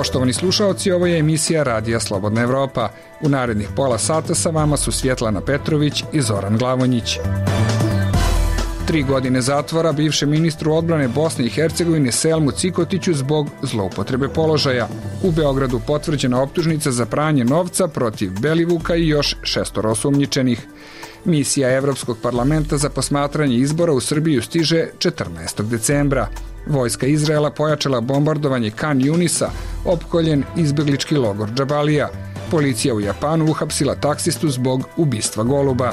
Poštovani slušaoci, ovo je emisija Radija Slobodna Evropa. U narednih pola sata sa vama su Svjetlana Petrović i Zoran Glavonjić. 3 godine zatvora bivšem ministru odbrane Bosne i Hercegovine Selmu Cikotiću zbog zloupotrebe položaja. U Beogradu potvrđena optužnica za pranje novca protiv Belivuka i još 6 osumnjičenih. Misija Evropskog parlamenta za posmatranje izbora u Srbiju stiže 14. decembra. Vojska Izraela pojačala bombardovanje Kan Junisa, opkoljen izbeglički logor Džabalija. Policija u Japanu uhapsila taksistu zbog ubistva goluba.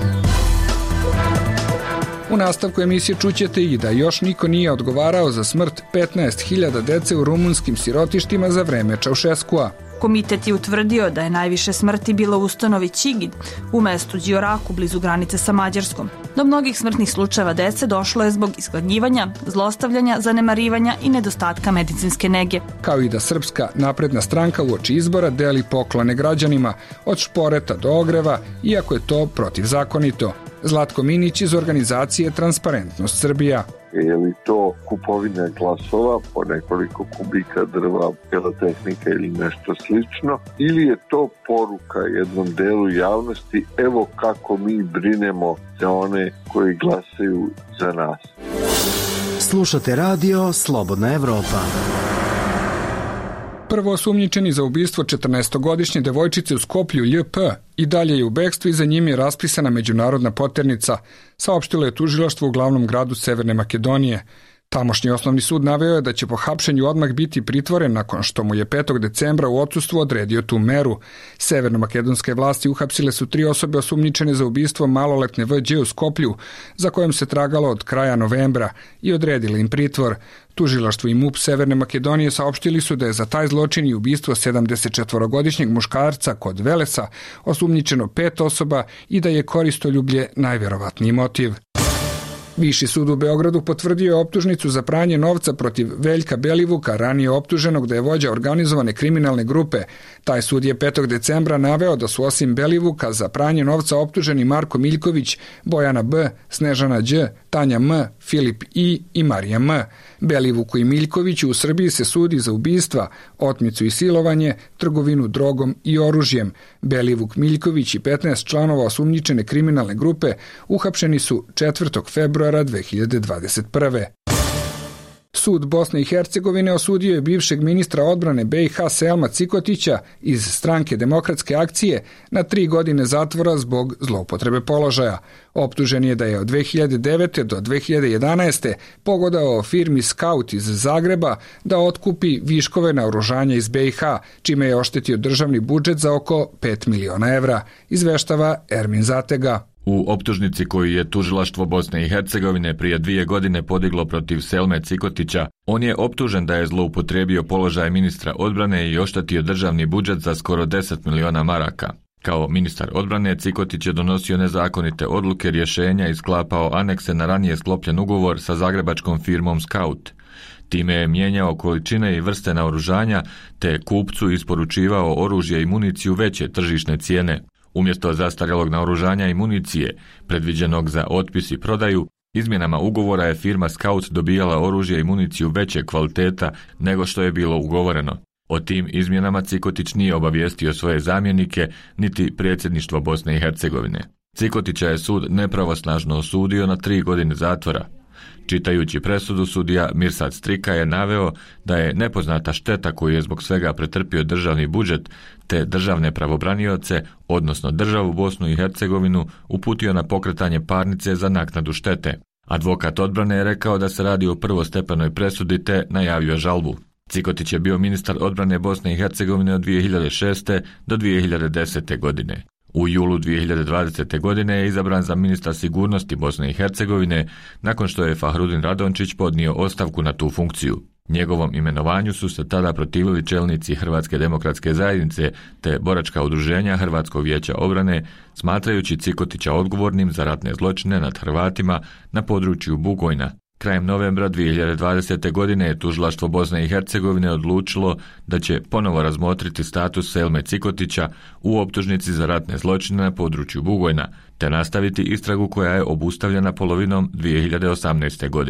U nastavku emisije čućete i da još niko nije odgovarao za smrt 15.000 dece u rumunskim sirotištima za vreme Čaušeskua. Komitet je utvrdio da je najviše smrti bilo u ustanovi Ćigid, u mestu Đioraku blizu granice sa Mađarskom. Do mnogih smrtnih slučajeva dece došlo je zbog izgladnjivanja, zlostavljanja, zanemarivanja i nedostatka medicinske nege. Kao i da Srpska napredna stranka uoči izbora deli poklone građanima, od šporeta do ogreva, iako je to protivzakonito. Zlatko Minić iz organizacije Transparentnost Srbija. Je li to kupovina glasova po nekoliko kubika drva, pirotehnika ili nešto slično, ili je to poruka jednom delu javnosti, evo kako mi brinemo za one koji glasaju za nas. Slušate radio Slobodna Evropa. Prvo osumnjičeni za ubistvo 14-godišnje devojčice u Skoplju LJP i dalje je u bekstvu i za njim je raspisana međunarodna poternica, saopštilo je tužilaštvo u glavnom gradu Severne Makedonije. Tamošnji osnovni sud naveo je da će po hapšenju odmah biti pritvoren nakon što mu je 5. decembra u odsustvu odredio tu meru. Severnomakedonske vlasti uhapsile su 3 osobe osumnjičene za ubistvo maloletne Vđ u Skoplju, za kojom se tragalo od kraja novembra, i odredili im pritvor. Tužilaštvo i MUP Severne Makedonije saopštili su da je za taj zločin i ubistvo 74-godišnjeg muškarca kod Velesa osumnjičeno 5 osoba i da je koristoljublje najverovatniji motiv. Viši sud u Beogradu potvrdio je optužnicu za pranje novca protiv Veljka Belivuka, ranije optuženog da je vođa organizovane kriminalne grupe. Taj sud je 5. decembra naveo da su osim Belivuka za pranje novca optuženi Marko Miljković, Bojana B, Snežana Đ, Tanja M, Filip I i Marija M. Belivuku i Miljkoviću u Srbiji se sudi za ubistva, otmicu i silovanje, trgovinu drogom i oružjem. Belivuk, Miljković i 15 članova osumnjičene kriminalne grupe uhapšeni su 4. februara 2021. Sud Bosne i Hercegovine osudio je bivšeg ministra odbrane BiH Selma Cikotića iz stranke Demokratske akcije na 3 godine zatvora zbog zloupotrebe položaja. Optužen je da je od 2009. do 2011. pogodovao firmi Scout iz Zagreba da otkupi viškove naoružanja iz BiH, čime je oštetio državni budžet za oko 5 miliona evra, izveštava Ermin Zatega. U optužnici koju je tužilaštvo Bosne i Hercegovine prije 2 godine podiglo protiv Selme Cikotića, on je optužen da je zloupotrijebio položaj ministra odbrane i oštetio državni budžet za skoro 10 miliona maraka. Kao ministar odbrane, Cikotić je donosio nezakonite odluke, rješenja i sklapao anekse na ranije sklopljen ugovor sa zagrebačkom firmom Scout. Time je mijenjao količine i vrste naoružanja, te kupcu isporučivao oružje i municiju veće tržišne cijene. Umjesto zastarjelog naoružanja i municije, predviđenog za otpis i prodaju, izmjenama ugovora je firma Scout dobijala oružje i municiju veće kvaliteta nego što je bilo ugovoreno. O tim izmjenama Cikotić nije obavijestio svoje zamjenike, niti predsjedništvo Bosne i Hercegovine. Cikotića je sud nepravosnažno osudio na 3 godine zatvora. Čitajući presudu, sudija Mirsad Strika je naveo da je nepoznata šteta koju je zbog svega pretrpio državni budžet te državne pravobranioce, odnosno državu Bosnu i Hercegovinu, uputio na pokretanje parnice za naknadu štete. Advokat odbrane je rekao da se radi o prvostepenoj presudi te najavio žalbu. Cikotić je bio ministar odbrane Bosne i Hercegovine od 2006. do 2010. godine. U julu 2020. godine je izabran za ministra sigurnosti Bosne i Hercegovine nakon što je Fahrudin Radončić podnio ostavku na tu funkciju. Njegovom imenovanju su se tada protivili čelnici Hrvatske demokratske zajednice te boračka udruženja Hrvatskog vijeća obrane, smatrajući Cikotića odgovornim za ratne zločine nad Hrvatima na području Bugojna. Krajem novembra 2020. godine je tužilaštvo Bosne i Hercegovine odlučilo da će ponovo razmotriti status Selme Cikotića u optužnici za ratne zločine na području Bugojna, te nastaviti istragu koja je obustavljena polovinom 2018. godine.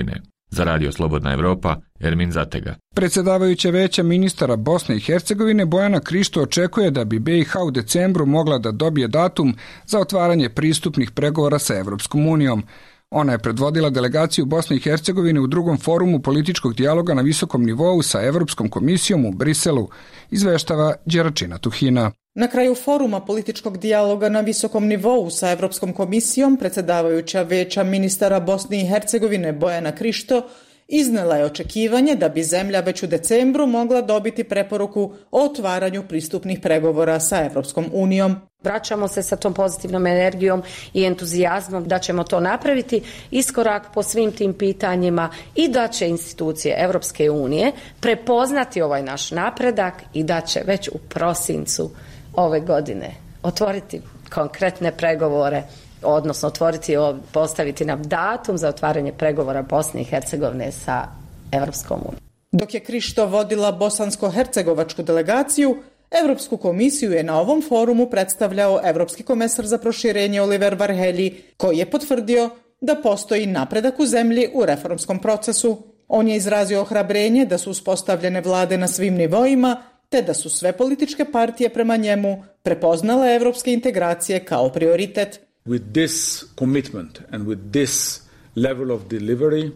Za Radio Slobodna Evropa, Ermin Zatega. Predsjedavajuća Veća ministara Bosne i Hercegovine Bojana Krišto očekuje da bi BiH u decembru mogla da dobije datum za otvaranje pristupnih pregovora sa Evropskom unijom. Ona je predvodila delegaciju Bosne i Hercegovine u drugom forumu političkog dijaloga na visokom nivou sa Evropskom komisijom u Briselu, izveštava Đeračina Tuhina. Na kraju foruma političkog dijaloga na visokom nivou sa Evropskom komisijom, predsjedavajuća Veća ministara Bosne i Hercegovine Bojana Krišto iznela je očekivanje da bi zemlja već u decembru mogla dobiti preporuku o otvaranju pristupnih pregovora sa Evropskom unijom. Vraćamo se sa tom pozitivnom energijom i entuzijazmom da ćemo to napraviti iskorak po svim tim pitanjima i da će institucije Evropske unije prepoznati ovaj naš napredak i da će već u prosincu ove godine otvoriti konkretne pregovore, odnosno postaviti nam datum za otvaranje pregovora Bosne i Hercegovine sa Evropskom unijom. Dok je Krišto vodila bosansko-hercegovačku delegaciju, Evropsku komisiju je na ovom forumu predstavljao Evropski komesar za proširenje Oliver Varhelyi, koji je potvrdio da postoji napredak u zemlji u reformskom procesu. On je izrazio ohrabrenje da su uspostavljene vlade na svim nivoima, te da su sve političke partije prema njemu prepoznale evropske integracije kao prioritet. With this commitment and with this level of delivery,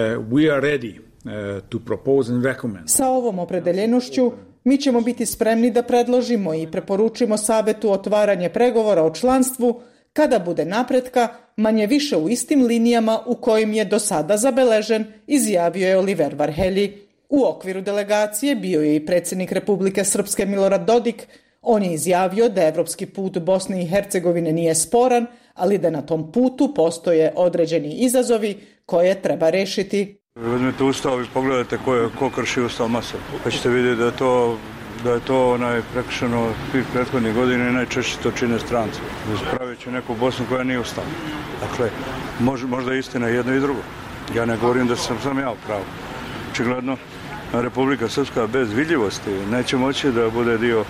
we are ready to propose and recommend. Sa ovom opredeljenošću mi ćemo biti spremni da predložimo i preporučimo Savetu otvaranje pregovora o članstvu kada bude napretka manje više u istim linijama u kojim je do sada zabeležen, izjavio je Oliver Varhelyi. U okviru delegacije bio je i predsjednik Republike Srpske Milorad Dodik. On je izjavio da evropski put Bosne i Hercegovine nije sporan, ali da na tom putu postoje određeni izazovi koje treba rešiti. Uzmite Ustav i pogledajte ko krši Ustav masovno. Pa ćete vidjeti da je to prekršeno prethodnih godina i najčešće to čine stranci. Praveći neku Bosnu koja nije ustavna. Dakle, možda je istina jedno i drugo. Ja ne govorim da sam ja u pravu. Očigledno, Republika Srpska bez vidljivosti neće moći da bude dio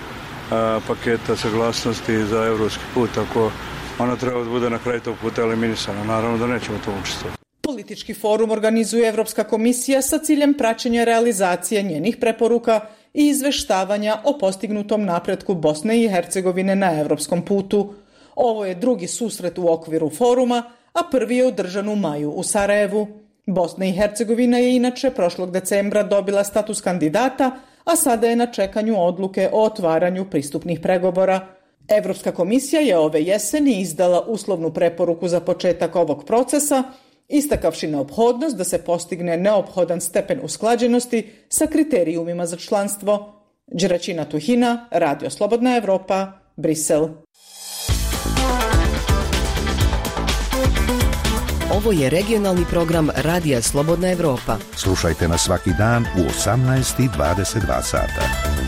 paketa saglasnosti za evropski put, ako ona treba da bude na kraju tog puta eliminisana. Naravno da nećemo to učestvovati. Politički forum organizuje Evropska komisija sa ciljem praćenja realizacije njenih preporuka i izveštavanja o postignutom napretku Bosne i Hercegovine na evropskom putu. Ovo je drugi susret u okviru foruma, a prvi je održan u maju u Sarajevu. Bosna i Hercegovina je inače prošlog decembra dobila status kandidata, a sada je na čekanju odluke o otvaranju pristupnih pregovora. Evropska komisija je ove jeseni izdala uslovnu preporuku za početak ovog procesa, istakavši neophodnost da se postigne neophodan stepen usklađenosti sa kriterijumima za članstvo. Đeračina Tuhina, Radio Slobodna Evropa, Brisel. Ovo je regionalni program Radija Slobodna Evropa. Slušajte nas svaki dan u 18:22 sata.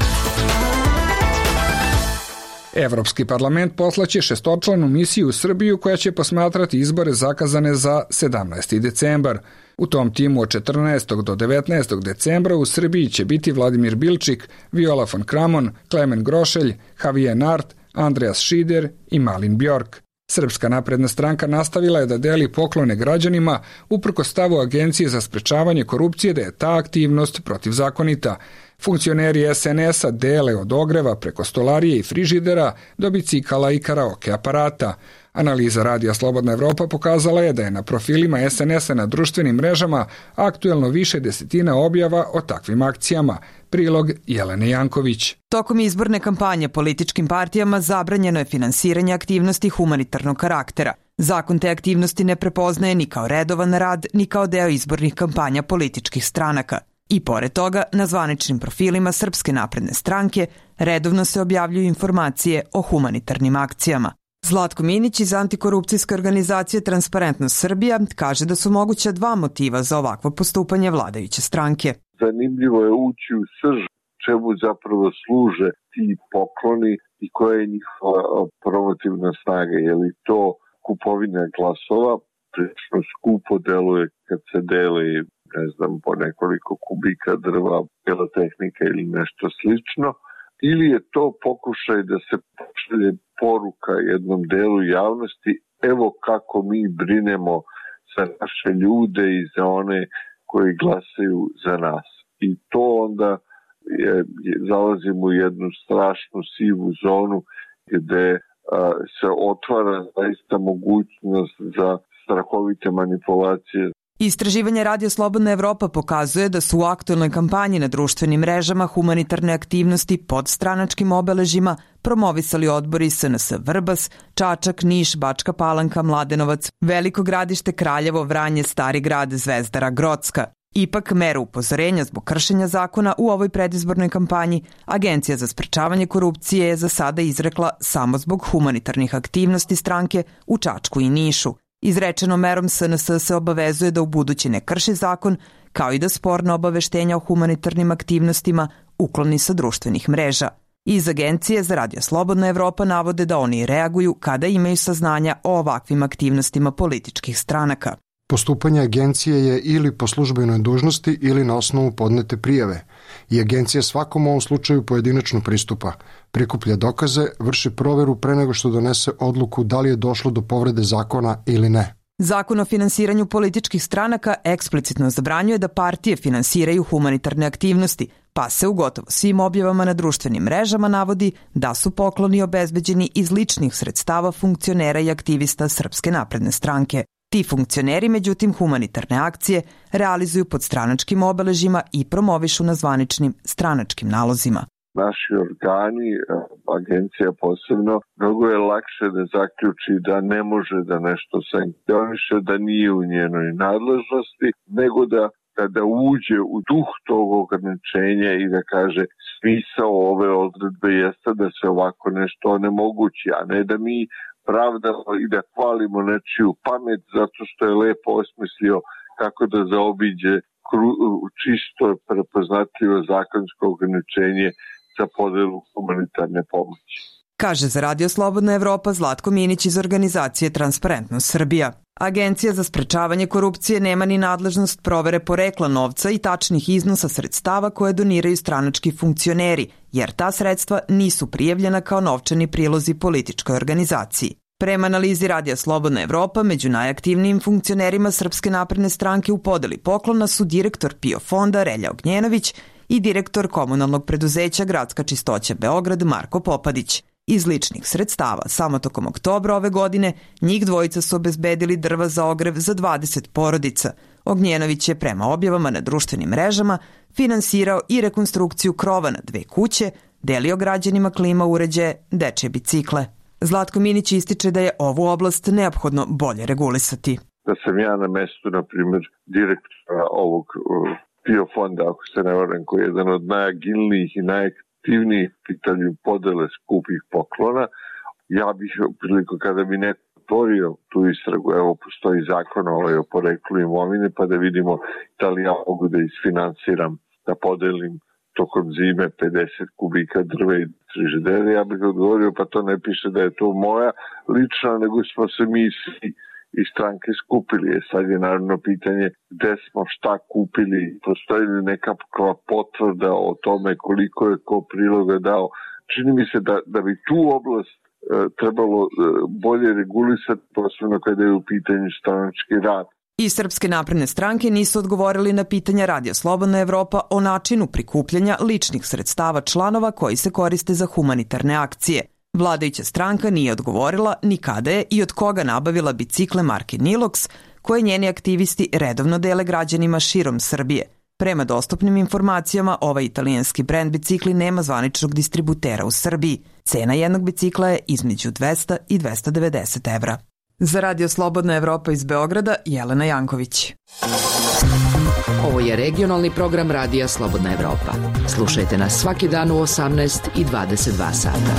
Evropski parlament poslaće 6-članu misiju u Srbiju koja će posmatrati izbore zakazane za 17. decembar. U tom timu od 14. do 19. decembra u Srbiji će biti Vladimir Bilčik, Viola von Kramon, Klemen Grošelj, Javier Nart, Andreas Šider i Malin Bjork. Srpska napredna stranka nastavila je da deli poklone građanima uprkos stavu Agencije za sprečavanje korupcije da je ta aktivnost protivzakonita. Funkcioneri SNS-a dele od ogreva preko stolarije i frižidera do bicikala i karaoke aparata. Analiza Radija Slobodna Evropa pokazala je da je na profilima SNS-a na društvenim mrežama aktuelno više desetina objava o takvim akcijama. Prilog Jelene Janković. Tokom izborne kampanje političkim partijama zabranjeno je finansiranje aktivnosti humanitarnog karaktera. Zakon te aktivnosti ne prepoznaje ni kao redovan rad, ni kao deo izbornih kampanja političkih stranaka. I pored toga, na zvaničnim profilima Srpske napredne stranke redovno se objavljuju informacije o humanitarnim akcijama. Zlatko Minić iz antikorupcijske organizacije Transparentnost Srbija kaže da su moguća dva motiva za ovakvo postupanje vladajuće stranke. Zanimljivo je ući u srž čemu zapravo služe ti pokloni i koja je njihova promotivna snaga. Je li to kupovina glasova? Prilično skupo deluje kad se deli, ne znam, po nekoliko kubika drva, pirotehnika ili nešto slično. Ili je to pokušaj da se pošalje poruka jednom delu javnosti, evo kako mi brinemo za naše ljude i za one koji glasaju za nas. I to onda zalazimo u jednu strašnu sivu zonu gde se otvara zaista mogućnost za strahovite manipulacije. Istraživanje Radio Slobodna Evropa pokazuje da su u aktuelnoj kampanji na društvenim mrežama humanitarne aktivnosti pod stranačkim obeležjima promovisali odbori SNS Vrbas, Čačak, Niš, Bačka Palanka, Mladenovac, Veliko Gradište, Kraljevo, Vranje, Stari Grad, Zvezdara, Grocka. Ipak, meru upozorenja zbog kršenja zakona u ovoj predizbornoj kampanji Agencija za sprečavanje korupcije je za sada izrekla samo zbog humanitarnih aktivnosti stranke u Čačku i Nišu. Izrečenom merom SNS se obavezuje da u budući ne krši zakon, kao i da sporna obaveštenja o humanitarnim aktivnostima ukloni sa društvenih mreža. Iz Agencije za Radio Slobodna Evropa navode da oni reaguju kada imaju saznanja o ovakvim aktivnostima političkih stranaka. Postupanje agencije je ili po službenoj dužnosti ili na osnovu podnete prijave i agencija svakom ovom slučaju pojedinačno pristupa, prikuplja dokaze, vrši proveru pre nego što donese odluku da li je došlo do povrede zakona ili ne. Zakon o finansiranju političkih stranaka eksplicitno zabranjuje da partije finansiraju humanitarne aktivnosti, pa se u gotovo svim objavama na društvenim mrežama navodi da su pokloni obezbeđeni iz ličnih sredstava funkcionera i aktivista Srpske napredne stranke. Ti funkcioneri, međutim, humanitarne akcije realizuju pod stranačkim obeležima i promovišu na zvaničnim stranačkim nalozima. Naši organi, agencija posebno, mnogo je lakše da zaključi da ne može da nešto sankcioniše, da nije u njenoj nadležnosti, nego da uđe u duh tog ograničenja i da kaže smisao ove odredbe jeste da se ovako nešto onemogući, a ne da mi pravdamo i da hvalimo nečiju pamet zato što je lepo osmislio kako da zaobiđe čisto prepoznatljivo zakonsko ograničenje za podelu humanitarne pomoći. Kaže za Radio Slobodna Evropa Zlatko Minić iz organizacije Transparentnost Srbija. Agencija za sprečavanje korupcije nema ni nadležnost provere porekla novca i tačnih iznosa sredstava koje doniraju stranački funkcioneri, jer ta sredstva nisu prijavljena kao novčani prilozi političkoj organizaciji. Prema analizi Radija Slobodna Evropa, među najaktivnijim funkcionerima Srpske napredne stranke u podeli poklona su direktor PIO fonda Relja Ognjenović i direktor komunalnog preduzeća Gradska čistoća Beograd Marko Popadić. Iz ličnih sredstava, samo tokom oktobra ove godine, njih dvojica su obezbedili drva za ogrev za 20 porodica. Ognjenović je prema objavama na društvenim mrežama finansirao i rekonstrukciju krova na 2 kuće, delio građanima klima uređaje, dečje bicikle. Zlatko Minić ističe da je ovu oblast neophodno bolje regulisati. Da sam ja na mestu, na primjer, direktora ovog PIO fonda, ako se ne varam, koji je jedan od najagilnijih i najaktivnijih pitanju podele skupih poklona, ja bih priliku kada bi neko otvorio tu istragu, evo postoji zakon o poreklu imovine, pa da vidimo da li ja mogu da isfinansiram, da podelim tokom zime 50 kubika drva i frižidera, ja bih odgovorio pa to ne piše da je to moja lična, nego smo se mi svi iz stranke skupili. Sad je naravno pitanje gde smo šta kupili, postoji li neka potvrda o tome koliko je ko priloga dao. Čini mi se da bi tu oblast trebalo bolje regulisati, posebno kada je u pitanju stranački rad. Iz Srpske napredne stranke nisu odgovorili na pitanja Radio Slobodna Evropa o načinu prikupljanja ličnih sredstava članova koji se koriste za humanitarne akcije. Vladajuća stranka nije odgovorila ni kada je i od koga nabavila bicikle marke Nilox, koje njeni aktivisti redovno dele građanima širom Srbije. Prema dostupnim informacijama, ovaj italijanski brend bicikli nema zvaničnog distributera u Srbiji. Cena jednog bicikla je između 200 i 290 evra. Za Radio Slobodna Evropa iz Beograda, Jelena Janković. Ovo je regionalni program Radija Slobodna Evropa. Slušajte nas svaki dan u 18 i 22 sata.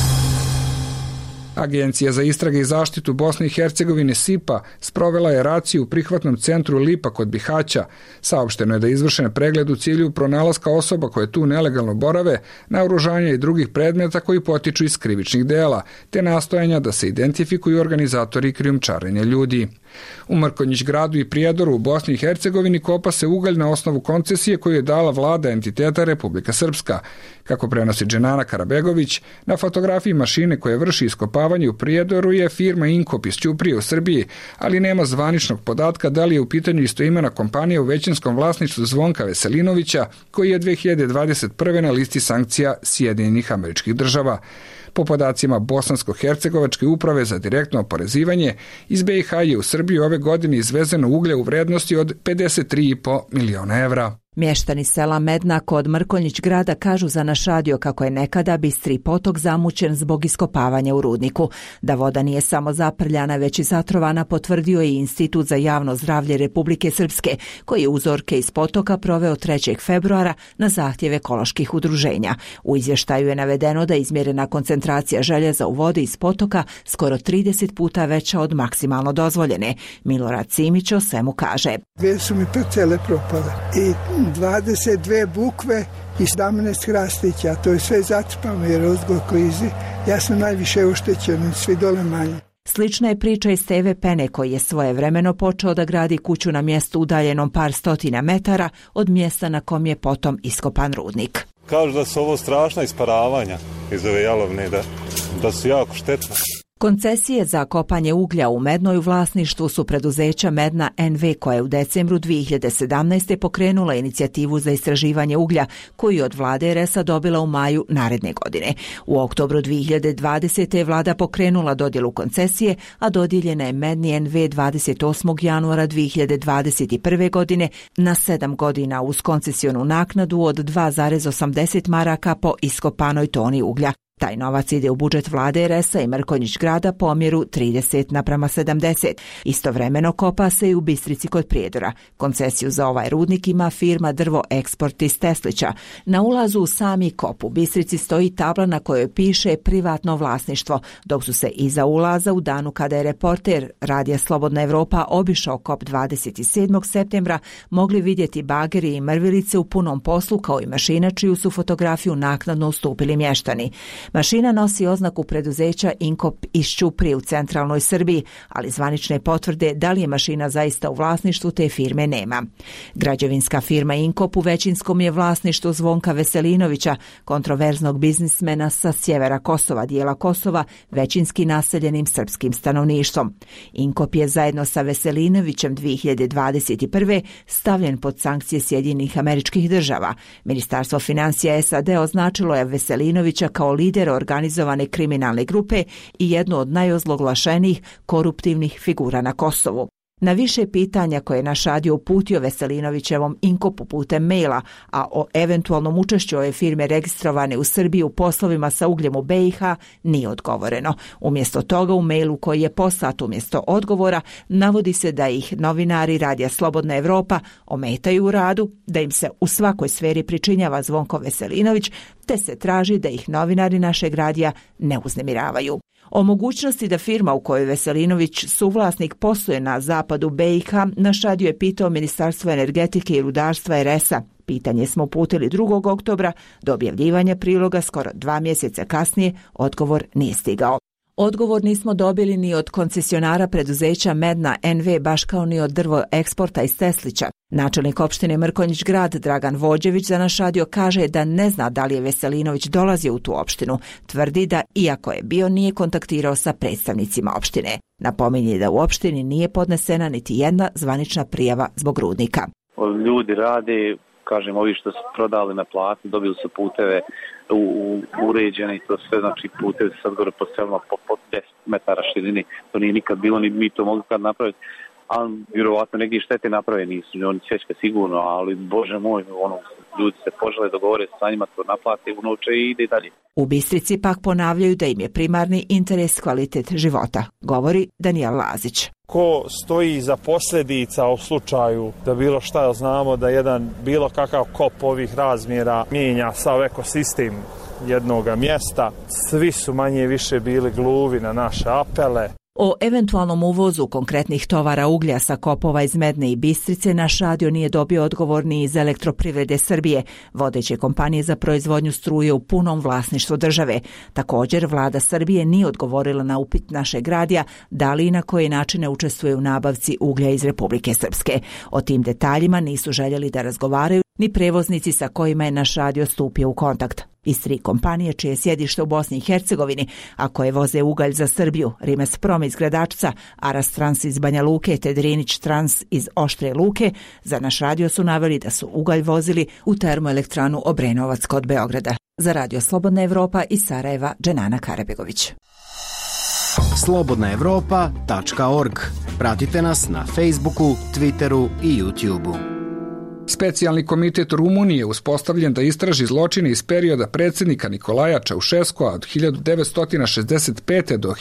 Agencija za istrage i zaštitu Bosne i Hercegovine SIPA sprovela je raciju u prihvatnom centru Lipa kod Bihaća. Saopšteno je da je izvršen pregled u cilju pronalaska osoba koje tu nelegalno borave, naoružanja i drugih predmeta koji potiču iz krivičnih dela, te nastojanja da se identifikuju organizatori krijumčarenja ljudi. U Mrkonjić gradu i Prijedoru u Bosni i Hercegovini kopa se ugalj na osnovu koncesije koju je dala vlada entiteta Republika Srpska. Kako prenosi Dženana Karabegović, na fotografiji mašine koje vrši iskopavanje u Prijedoru je firma Inkop iz Ćuprije u Srbiji, ali nema zvaničnog podatka da li je u pitanju istoimena kompanija u većinskom vlasništvu Zvonka Veselinovića, koji je 2021. na listi sankcija Sjedinjenih Američkih Država. Po podacima Bosansko-hercegovačke uprave za direktno oporezivanje, iz BiH je u Srbiju ove godine izvezeno uglje u vrednosti od 53,5 miliona evra. Mještani sela Medna kod Mrkonjić grada kažu za naš radio kako je nekada Bistri potok zamućen zbog iskopavanja u rudniku. Da voda nije samo zaprljana, već i zatrovana, potvrdio je Institut za javno zdravlje Republike Srpske, koji je uzorke iz potoka proveo 3. februara na zahtjev ekoloških udruženja. U izvještaju je navedeno da je izmjerena koncentracija željeza u vodi iz potoka skoro 30 puta veća od maksimalno dozvoljene. Milorad Simić o svemu kaže. Dve su mi parcele propale i 22 bukve i 17 hrastića, to je sve zatrpano jer je uzgoj klizi. Ja sam najviše oštećen, svi dole manje. Slična je priča i Steve Pene, koji je svojevremeno počeo da gradi kuću na mjestu udaljenom par stotina metara od mjesta na kom je potom iskopan rudnik. Kažu da su ovo strašna isparavanja iz ove jalovne, da su jako štetne. Koncesije za kopanje uglja u Mednoj u vlasništvu su preduzeća Medna NV, koja je u decembru 2017. pokrenula inicijativu za istraživanje uglja, koju je od vlade RS-a dobila u maju naredne godine. U oktobru 2020. je vlada pokrenula dodjelu koncesije, a dodijeljena je Medni NV 28. januara 2021. godine na 7 godina uz koncesionu naknadu od 2,80 maraka po iskopanoj toni uglja. Taj novac ide u budžet vlade RS-a i Mrkonjić grada po omjeru 30:70. Istovremeno kopa se i u Bistrici kod Prijedora. Koncesiju za ovaj rudnik ima firma Drvo Eksport iz Teslića. Na ulazu u sami kop u Bistrici stoji tabla na kojoj piše privatno vlasništvo, dok su se iza ulaza u danu kada je reporter Radija Slobodna Evropa obišao kop 27. septembra mogli vidjeti bageri i mrvilice u punom poslu, kao i mašina čiju su fotografiju naknadno ustupili mještani. Mašina nosi oznaku preduzeća Inkop iz Ćuprije u centralnoj Srbiji, ali zvanične potvrde da li je mašina zaista u vlasništvu te firme nema. Građevinska firma Inkop u većinskom je vlasništvu Zvonka Veselinovića, kontroverznog biznismena sa sjevera Kosova, dijela Kosova, većinski naseljenim srpskim stanovništvom. Inkop je zajedno sa Veselinovićem 2021. stavljen pod sankcije Sjedinjenih Američkih Država. Ministarstvo financija SAD označilo je Veselinovića kao lider organizovane kriminalne grupe i jednu od najozloglašenijih koruptivnih figura na Kosovu. Na više pitanja koje je naš radio uputio Veselinovićevom Inkopu putem maila, a o eventualnom učešću ove firme registrovane u Srbiji u poslovima sa ugljem u BiH nije odgovoreno. Umjesto toga u mailu koji je poslat umjesto odgovora navodi se da ih novinari Radija Slobodna Evropa ometaju u radu, da im se u svakoj sferi pričinjava Zvonko Veselinović, te se traži da ih novinari našeg radija ne uznemiravaju. O mogućnosti da firma u kojoj Veselinović suvlasnik posluje na zapadu BiH naš radio je pitao Ministarstvo energetike i rudarstva RS-a. Pitanje smo uputili 2. oktobra, do objavljivanja priloga skoro 2 mjeseca kasnije odgovor nije stigao. Odgovor nismo dobili ni od koncesionara preduzeća Medna NV, baš kao ni od Drvo Eksporta iz Teslića. Načelnik opštine Mrkonjić grad Dragan Vođević za naš radio kaže da ne zna da li je Veselinović dolazio u tu opštinu. Tvrdi da, iako je bio, nije kontaktirao sa predstavnicima opštine. Napominje da u opštini nije podnesena niti jedna zvanična prijava zbog rudnika. Ljudi rade, kažem, ovi što su prodali na plati, dobili su puteve uređeni, to sve, znači putevi sad gore postavljeno po 10 metara širini, to nije nikad bilo, ni mi to mogli kad napraviti, ali vjerovatno neki štete naprave nisu, oni Češke sigurno, ali bože moj, ljudi se požele, dogovore sa njima, to naplate unovče i ide dalje. U Bistrici pak ponavljaju da im je primarni interes kvalitet života, govori Danijel Lazić. Ko stoji za posljedica u slučaju da bilo šta, znamo da jedan bilo kakav kop ovih razmjera mijenja sav ekosistem jednoga mjesta. Svi su manje više bili gluvi na naše apele. O eventualnom uvozu konkretnih tovara uglja sa kopova iz Medne i Bistrice naš radio nije dobio odgovor ni iz Elektroprivrede Srbije, vodeće kompanije za proizvodnju struje u punom vlasništvu države. Također, vlada Srbije nije odgovorila na upit našeg radija da li i na koje načine učestvuje u nabavci uglja iz Republike Srpske. O tim detaljima nisu željeli da razgovaraju ni prevoznici sa kojima je naš radio stupio u kontakt. Iz 3 kompanije čije je sjedište u Bosni i Hercegovini, a koje voze ugalj za Srbiju, Rimes Prom iz Gradačca, Aras Trans iz Banja Luke te Drinić Trans iz Oštre Luke, za naš radio su naveli da su ugalj vozili u termoelektranu Obrenovac kod Beograda. Za Radio Slobodna Evropa iz Sarajeva, Dženana Karabegović. slobodnaevropa.org. Pratite nas na Facebooku, Twitteru i YouTubeu. Specijalni komitet Rumunije uspostavljen da istraži zločine iz perioda predsjednika Nikolaja Čaušeskua od 1965. do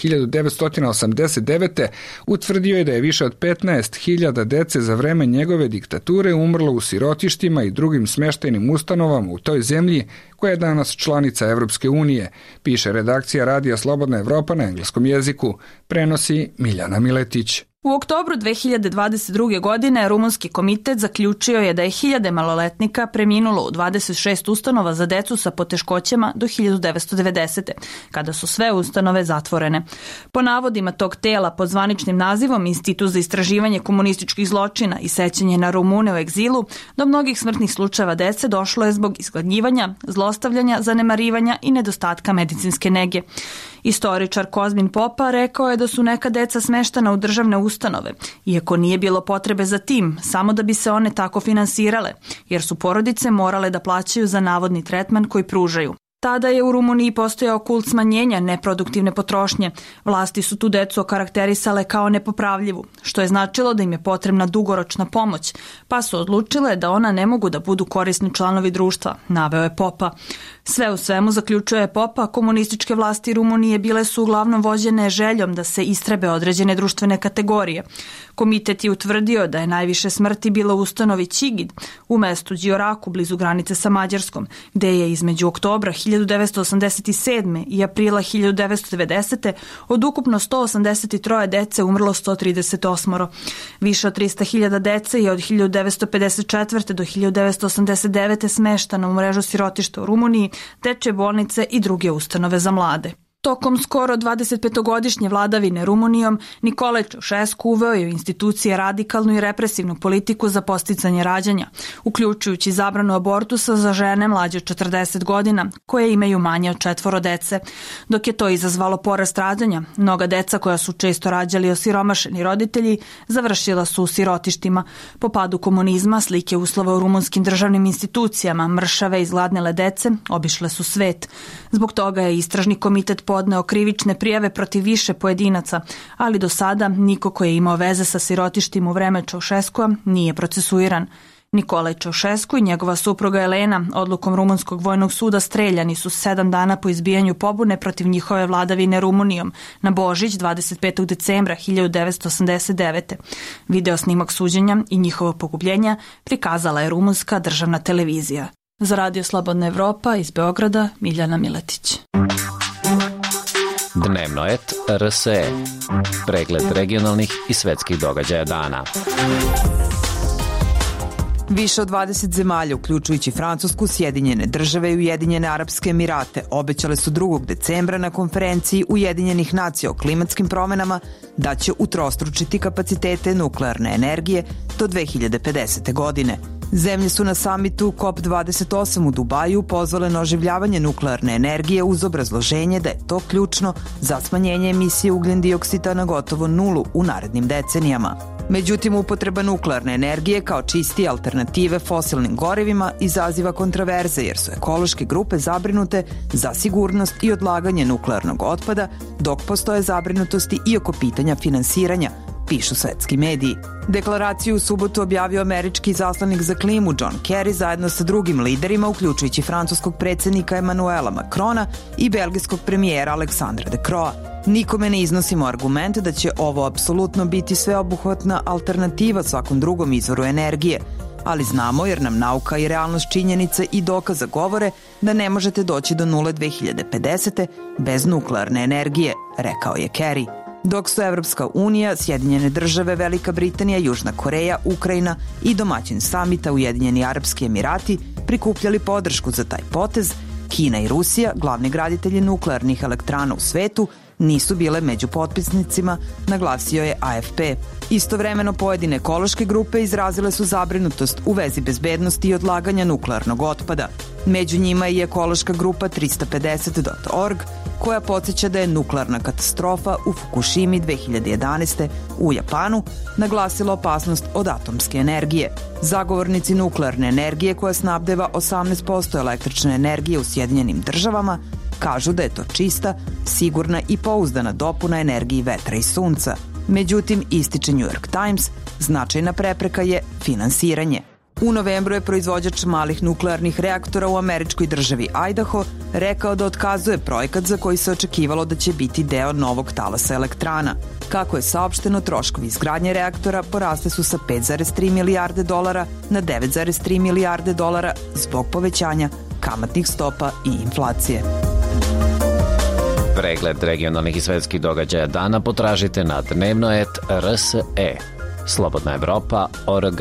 1989. utvrdio je da je više od 15.000 dece za vreme njegove diktature umrlo u sirotištima i drugim smještajnim ustanovama u toj zemlji koja je danas članica Evropske unije, piše redakcija Radija Slobodna Evropa na engleskom jeziku, prenosi Miljana Miletić. U oktobru 2022. godine Rumunski komitet zaključio je da je 1000 maloletnika preminulo u 26 ustanova za decu sa poteškoćama do 1990. kada su sve ustanove zatvorene. Po navodima tog tela pod zvaničnim nazivom Institut za istraživanje komunističkih zločina i sećanje na Rumune u egzilu, do mnogih smrtnih slučajeva dece došlo je zbog izgladnjivanja, zlostavljanja, zanemarivanja i nedostatka medicinske nege. Istoričar Kozmin Popa rekao je da su neka deca smeštana u državne ustanove, iako nije bilo potrebe za tim, samo da bi se one tako finansirale, jer su porodice morale da plaćaju za navodni tretman koji pružaju. Tada je u Rumuniji postojao kult smanjenja neproduktivne potrošnje. Vlasti su tu decu okarakterisale kao nepopravljivu, što je značilo da im je potrebna dugoročna pomoć, pa su odlučile da ona ne mogu da budu korisni članovi društva, naveo je Popa. Sve u svemu, zaključuje Popa, komunističke vlasti Rumunije bile su uglavnom vođene željom da se istrebe određene društvene kategorije. Komitet je utvrdio da je najviše smrti bilo u ustanovi Čigid, u mestu Đioraku blizu granice sa Mađarskom, gde je između oktobra 1987. i aprila 1990. od ukupno 183 dece umrlo 138. Više od 300.000 dece je od 1954. do 1989. smeštano u mrežu sirotišta u Rumuniji, dečje bolnice i druge ustanove za mlade. Tokom skoro 25-godišnje vladavine Rumunijom, Nikolaj Čaušesku uveo je u institucije radikalnu i represivnu politiku za podsticanje rađanja, uključujući zabranu abortusa za žene mlađe od 40 godina, koje imaju manje od 4 dece. Dok je to izazvalo porast rađanja, mnoga deca koja su često rađali osiromašeni roditelji završila su u sirotištima. Po padu komunizma, slike uslova u rumunskim državnim institucijama, mršave i zgladnele dece, obišle su svet. Zbog toga je istražni komitet podneo krivične prijave protiv više pojedinaca, ali do sada niko ko je imao veze sa sirotištima u vreme Čaušeskua nije procesuiran. Nikolaj Čaušesku i njegova supruga Elena odlukom Rumunskog vojnog suda streljani su 7 dana po izbijanju pobune protiv njihove vladavine Rumunijom na Božić 25. decembra 1989. Video snimak suđenja i njihovo pogubljenja prikazala je rumunska državna televizija. Za Radio Slobodna Evropa iz Beograda, Miljana Miletić. Dnevnoet RSE. Pregled regionalnih i svetskih događaja dana. Više od 20 zemalja, uključujući Francusku, Sjedinjene države i Ujedinjene Arapske Emirate, obećale su 2. decembra na konferenciji Ujedinjenih nacija o klimatskim promenama da će utrostručiti kapacitete nuklearne energije do 2050. godine. Zemlje su na samitu COP28 u Dubaju pozvale na oživljavanje nuklearne energije uz obrazloženje da je to ključno za smanjenje emisije ugljen-dioksida na gotovo nulu u narednim decenijama. Međutim, upotreba nuklearne energije kao čistije alternative fosilnim gorivima izaziva kontraverze jer su ekološke grupe zabrinute za sigurnost i odlaganje nuklearnog otpada, dok postoje zabrinutosti i oko pitanja finansiranja, pišu svetski mediji. Deklaraciju u subotu objavio američki izaslanik za klimu John Kerry zajedno sa drugim liderima, uključujući francuskog predsjednika Emmanuela Macrona i belgijskog premijera Aleksandra De Crooa. Nikome ne iznosimo argumente da će ovo apsolutno biti sveobuhvatna alternativa svakom drugom izvoru energije, ali znamo jer nam nauka i realnost činjenice i dokaza govore da ne možete doći do nule 2050. bez nuklearne energije, rekao je Kerry. dok su Evropska unija, Sjedinjene države, Velika Britanija, Južna Koreja, Ukrajina i domaćin samita Ujedinjeni Arapski Emirati prikupljali podršku za taj potez, Kina i Rusija, glavni graditelji nuklearnih elektrana u svetu, nisu bile među potpisnicima, naglasio je AFP. Istovremeno pojedine ekološke grupe izrazile su zabrinutost u vezi bezbednosti i odlaganja nuklearnog otpada. Među njima je ekološka grupa 350.org, koja podsjeća da je nuklearna katastrofa u Fukushimi 2011. u Japanu naglasila opasnost od atomske energije. Zagovornici nuklearne energije, koja snabdeva 18% električne energije u Sjedinjenim državama, kažu da je to čista, sigurna i pouzdana dopuna energiji vetra i sunca. Međutim, ističe New York Times, značajna prepreka je finansiranje. U novembru je proizvođač malih nuklearnih reaktora u američkoj državi Idaho rekao da otkazuje projekat za koji se očekivalo da će biti deo novog talasa elektrana. Kako je saopšteno, troškovi izgradnje reaktora porasle su sa 5,3 milijarde dolara na 9,3 milijarde dolara zbog povećanja kamatnih stopa i inflacije. Pregled regionalnih i svetskih događaja dana potražite na dnevnoet.rse. Slobodna Evropa.org.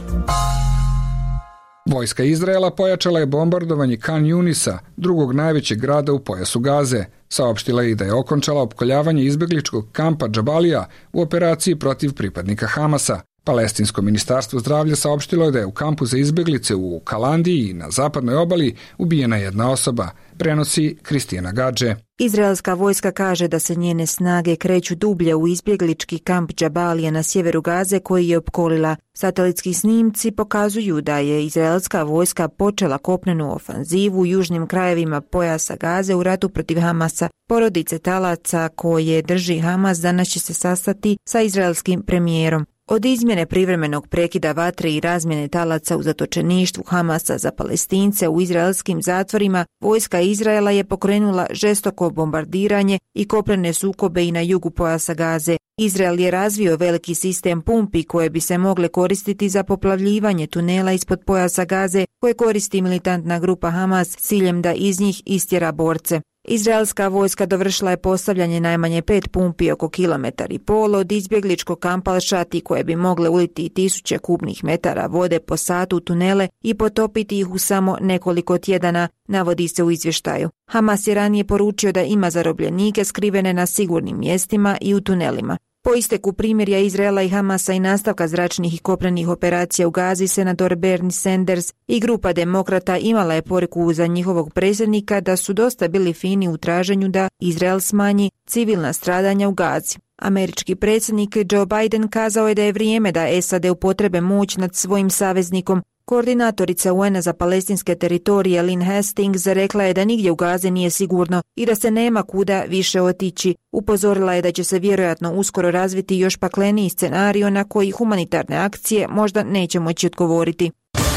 Vojska Izraela pojačala je bombardovanje Khan Yunisa, drugog najvećeg grada u pojasu Gaze. Saopštila je i da je okončala opkoljavanje izbegličkog kampa Džabalija u operaciji protiv pripadnika Hamasa. Palestinsko ministarstvo zdravlja saopštilo je da je u kampu za izbeglice u Kalandiji i na zapadnoj obali ubijena jedna osoba, prenosi Kristina Gadže. Izraelska vojska kaže da se njene snage kreću dublje u izbjeglički kamp Džabalija na sjeveru Gaze koji je opkolila. Satelitski snimci pokazuju da je izraelska vojska počela kopnenu ofanzivu u južnim krajevima pojasa Gaze u ratu protiv Hamasa. Porodice talaca koje drži Hamas danas će se sastati sa izraelskim premijerom. Od izmjene privremenog prekida vatre i razmjene talaca u zatočeništvu Hamasa za Palestince u izraelskim zatvorima, vojska Izraela je pokrenula žestoko bombardiranje i kopnene sukobe i na jugu pojasa Gaze. Izrael je razvio veliki sistem pumpi koje bi se mogle koristiti za poplavljivanje tunela ispod pojasa Gaze koje koristi militantna grupa Hamas s ciljem da iz njih istjera borce. Izraelska vojska dovršila je postavljanje najmanje 5 pumpi oko 1,5 km od izbjegličkog kampa Al-Shati koje bi mogle uliti 1000 kubnih metara vode po satu u tunele i potopiti ih u samo nekoliko tjedana, navodi se u izvještaju. Hamas je ranije poručio da ima zarobljenike skrivene na sigurnim mjestima i u tunelima. Po isteku primirja Izraela i Hamasa i nastavka zračnih i kopnenih operacija u Gazi, senator Bernie Sanders i grupa demokrata imala je poruku za njihovog predsjednika da su dosta bili fini u traženju da Izrael smanji civilna stradanja u Gazi. Američki predsjednik Joe Biden kazao je da je vrijeme da SAD upotrebe moć nad svojim saveznikom. Koordinatorica UN-a za palestinske teritorije Lynn Hastings rekla je da nigdje u Gazi nije sigurno i da se nema kuda više otići. Upozorila je da će se vjerojatno uskoro razviti još pakleniji scenario na koji humanitarne akcije možda neće moći odgovoriti.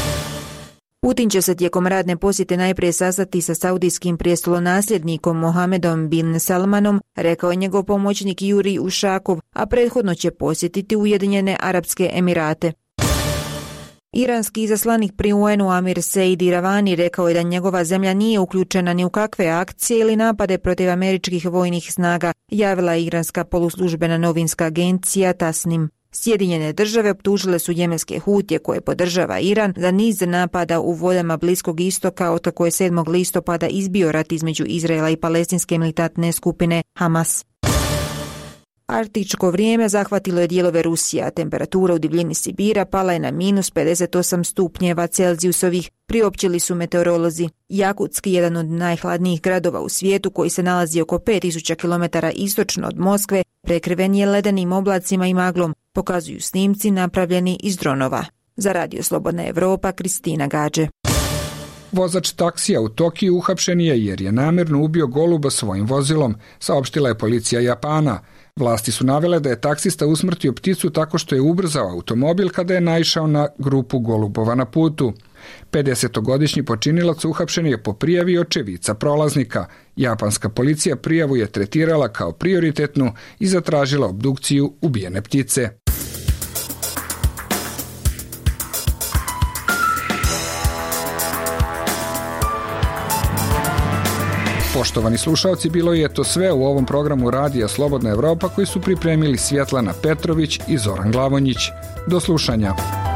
Putin će se tijekom radne posjete najprije sastati sa saudijskim prijestolonasljednikom Mohamedom bin Salmanom, rekao je njegov pomoćnik Juri Ušakov, a prethodno će posjetiti Ujedinjene Arapske Emirate. Iranski izaslanik pri UN-u Amir Said Iravani rekao je da njegova zemlja nije uključena ni u kakve akcije ili napade protiv američkih vojnih snaga, javila je iranska poluslužbena novinska agencija Tasnim. Sjedinjene države optužile su jemenske Hutije koje podržava Iran za niz napada u vodama Bliskog istoka od kako je 7. listopada izbio rat između Izraela i palestinske militantne skupine Hamas. Arktičko vrijeme zahvatilo je dijelove Rusije, a temperatura u divljini Sibira pala je na -58 stupnjeva Celzijusovih, priopćili su meteorolozi. Jakutski, jedan od najhladnijih gradova u svijetu koji se nalazi oko 5000 km istočno od Moskve, prekriven je ledenim oblacima i maglom, pokazuju snimci napravljeni iz dronova. Za Radio Slobodna Evropa, Kristina Gadže. Vozač taksija u Tokiju uhapšen je jer je namjerno ubio goluba svojim vozilom, saopštila je policija Japana. Vlasti su navele da je taksista usmrtio pticu tako što je ubrzao automobil kada je naišao na grupu golubova na putu. 50-godišnji počinilac uhapšen je po prijavi očevica prolaznika. Japanska policija prijavu je tretirala kao prioritetnu i zatražila obdukciju ubijene ptice. Poštovani slušalci, bilo je to sve u ovom programu Radija Slobodna Evropa koji su pripremili Svjetlana Petrović i Zoran Glavonjić. Do slušanja.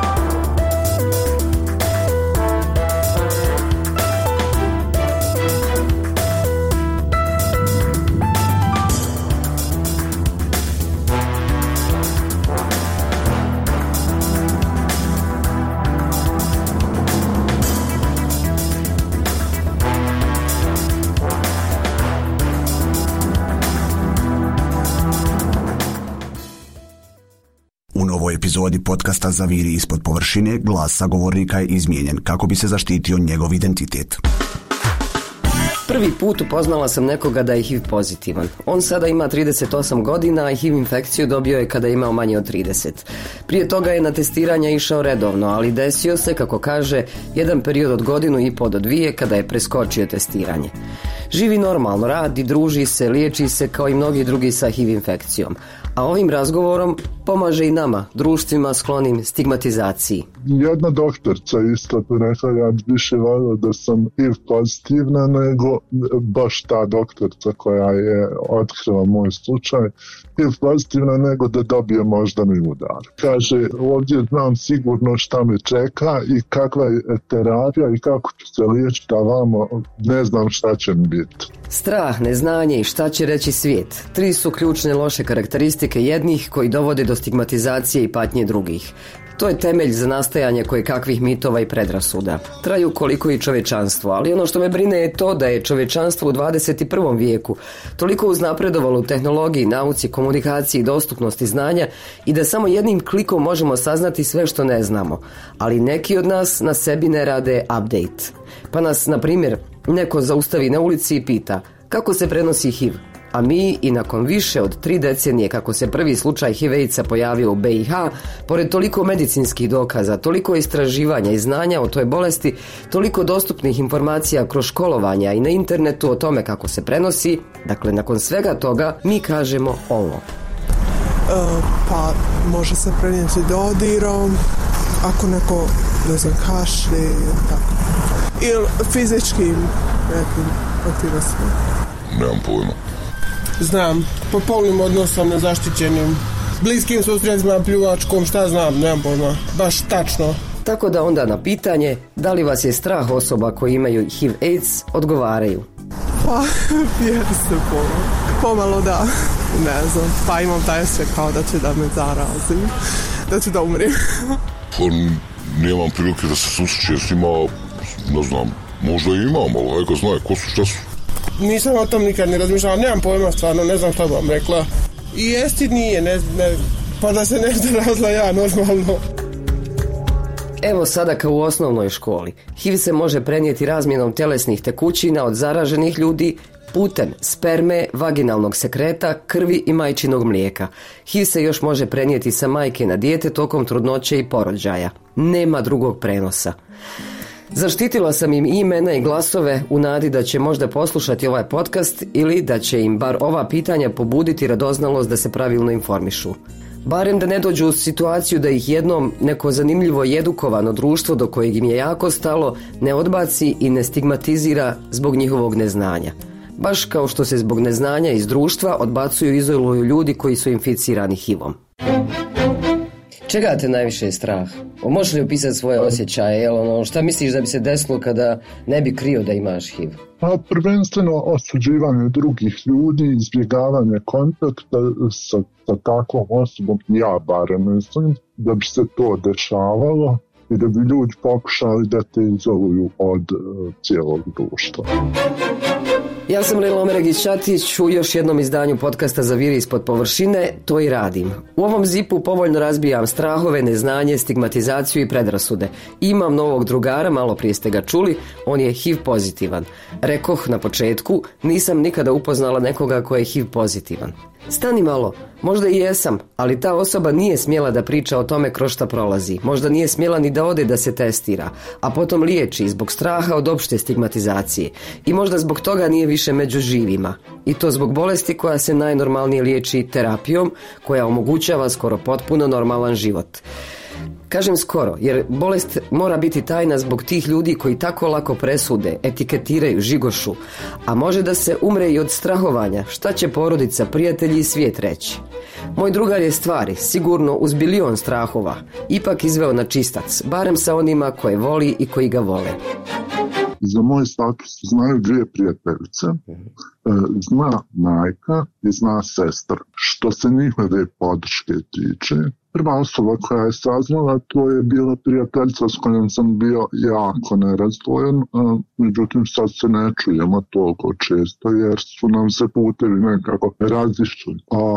Epizodi podcasta Zaviri ispod površine glas sagovornika je izmijenjen kako bi se zaštitio njegov identitet. Prvi put upoznala sam nekoga da je HIV pozitivan. On sada ima 38 godina, a HIV infekciju dobio je kada je imao manje od 30. Prije toga je na testiranje išao redovno, ali desio se, kako kaže, jedan period od 1,5 do 2 kada je preskočio testiranje. Živi normalno, radi, druži se, liječi se kao i mnogi drugi sa HIV infekcijom. A ovim razgovorom pomaže i nama, društvima sklonim stigmatizaciji. Jedna doktorca isto tu rekla, ja bi više volio da sam HIV pozitivna nego baš ta doktorca koja je otkrila moj slučaj. HIV pozitivna nego da dobije moždani udar. Kaže, ovdje znam sigurno šta me čeka i kakva je terapija i kako ću se liječiti, a vamo ne znam šta će mi biti. Strah, neznanje i šta će reći svijet. 3 su ključne loše karakteristike jednih koji dovode do stigmatizacije i patnje drugih. To je temelj za nastajanje kojekakvih mitova i predrasuda. Traju koliko i čovječanstvo, ali ono što me brine je to da je čovječanstvo u 21. vijeku toliko uznapredovalo u tehnologiji, nauci, komunikaciji i dostupnosti znanja i da samo jednim klikom možemo saznati sve što ne znamo. Ali neki od nas na sebi ne rade update. Pa nas, na primjer, neko zaustavi na ulici i pita kako se prenosi HIV. A mi i nakon više od 3 decenije kako se prvi slučaj HIV-AIDS-a pojavio u BiH, pored toliko medicinskih dokaza, toliko istraživanja i znanja o toj bolesti, toliko dostupnih informacija kroz školovanja i na internetu o tome kako se prenosi, dakle nakon svega toga mi kažemo ovo. Pa može se prenijeti dodirom, ako neko, ne znam, kašlje, tako. Ili fizičkim nekim aktivnostima. Nemam pojma. Znam, po polnim odnosom nezaštićenim, bliskim susretima, pljuvačkom, šta znam, nemam pojma, baš tačno. Tako da onda na pitanje da li vas je strah osoba koji imaju HIV-AIDS odgovaraju. Pa, jer se pomalo da, ne znam, pa imam taj osjećaj kao da će da me zarazim, da ću da umrim. Pa nemam prilike da se susrećem s njima, ne znam, možda i imam, ali neka znaju ko su, šta su. Nisam o tom nikad ne razmišljala, nemam pojma stvarno, ne znam šta bi vam rekla. I jesti nije, ne, pa da se nešto razlaja normalno. Evo sada kao u osnovnoj školi. HIV se može prenijeti razmjenom tjelesnih tekućina od zaraženih ljudi putem sperme, vaginalnog sekreta, krvi i majčinog mlijeka. HIV se još može prenijeti sa majke na dijete tokom trudnoće i porođaja. Nema drugog prenosa. Zaštitila sam im imena i glasove u nadi da će možda poslušati ovaj podcast ili da će im bar ova pitanja pobuditi radoznalost da se pravilno informišu. Barem da ne dođu u situaciju da ih jednom neko zanimljivo i edukovano društvo do kojeg im je jako stalo ne odbaci i ne stigmatizira zbog njihovog neznanja. Baš kao što se zbog neznanja iz društva odbacuju i izoluju ljudi koji su inficirani HIV-om. Čega te najviše je strah? Možeš li opisati svoje osjećaje? Šta misliš da bi se desilo kada ne bi krio da imaš HIV? Pa prvenstveno osuđivanje drugih ljudi, izbjegavanje kontakta sa takvom osobom, ja barem mislim, da bi se to dešavalo i da bi ljudi pokušali da te izoluju od cijelog društva. Ja sam Lila Omeregić-Ćatić u još jednom izdanju podcasta Zaviri ispod površine, to i radim. U ovom zipu povoljno razbijam strahove, neznanje, stigmatizaciju i predrasude. Imam novog drugara, malo prije ste ga čuli, on je HIV pozitivan. Rekoh na početku, nisam nikada upoznala nekoga ko je HIV pozitivan. Stani malo, možda i jesam, ali ta osoba nije smjela da priča o tome kroz šta prolazi. Možda nije smjela ni da ode da se testira, a potom liječi zbog straha od opšte stigmatizacije. I možda zbog toga nije više među živima. I to zbog bolesti koja se najnormalnije liječi terapijom, koja omogućava skoro potpuno normalan život. Kažem skoro, jer bolest mora biti tajna zbog tih ljudi koji tako lako presude, etiketiraju, žigošu, a može da se umre i od strahovanja. Šta će porodica, prijatelji i svijet reći? Moj drugar je stvari, sigurno uz bilion strahova, ipak izveo na čistac, barem sa onima koje voli i koji ga vole. Za moj status znaju dvije prijateljice, zna majka i zna sestra. Što se njihove podrške tiče, prva osoba koja je saznala, to je bila prijateljica s kojom sam bio jako nerazdvojen, međutim sad se ne čujemo toliko često jer su nam se putevi nekako razišli.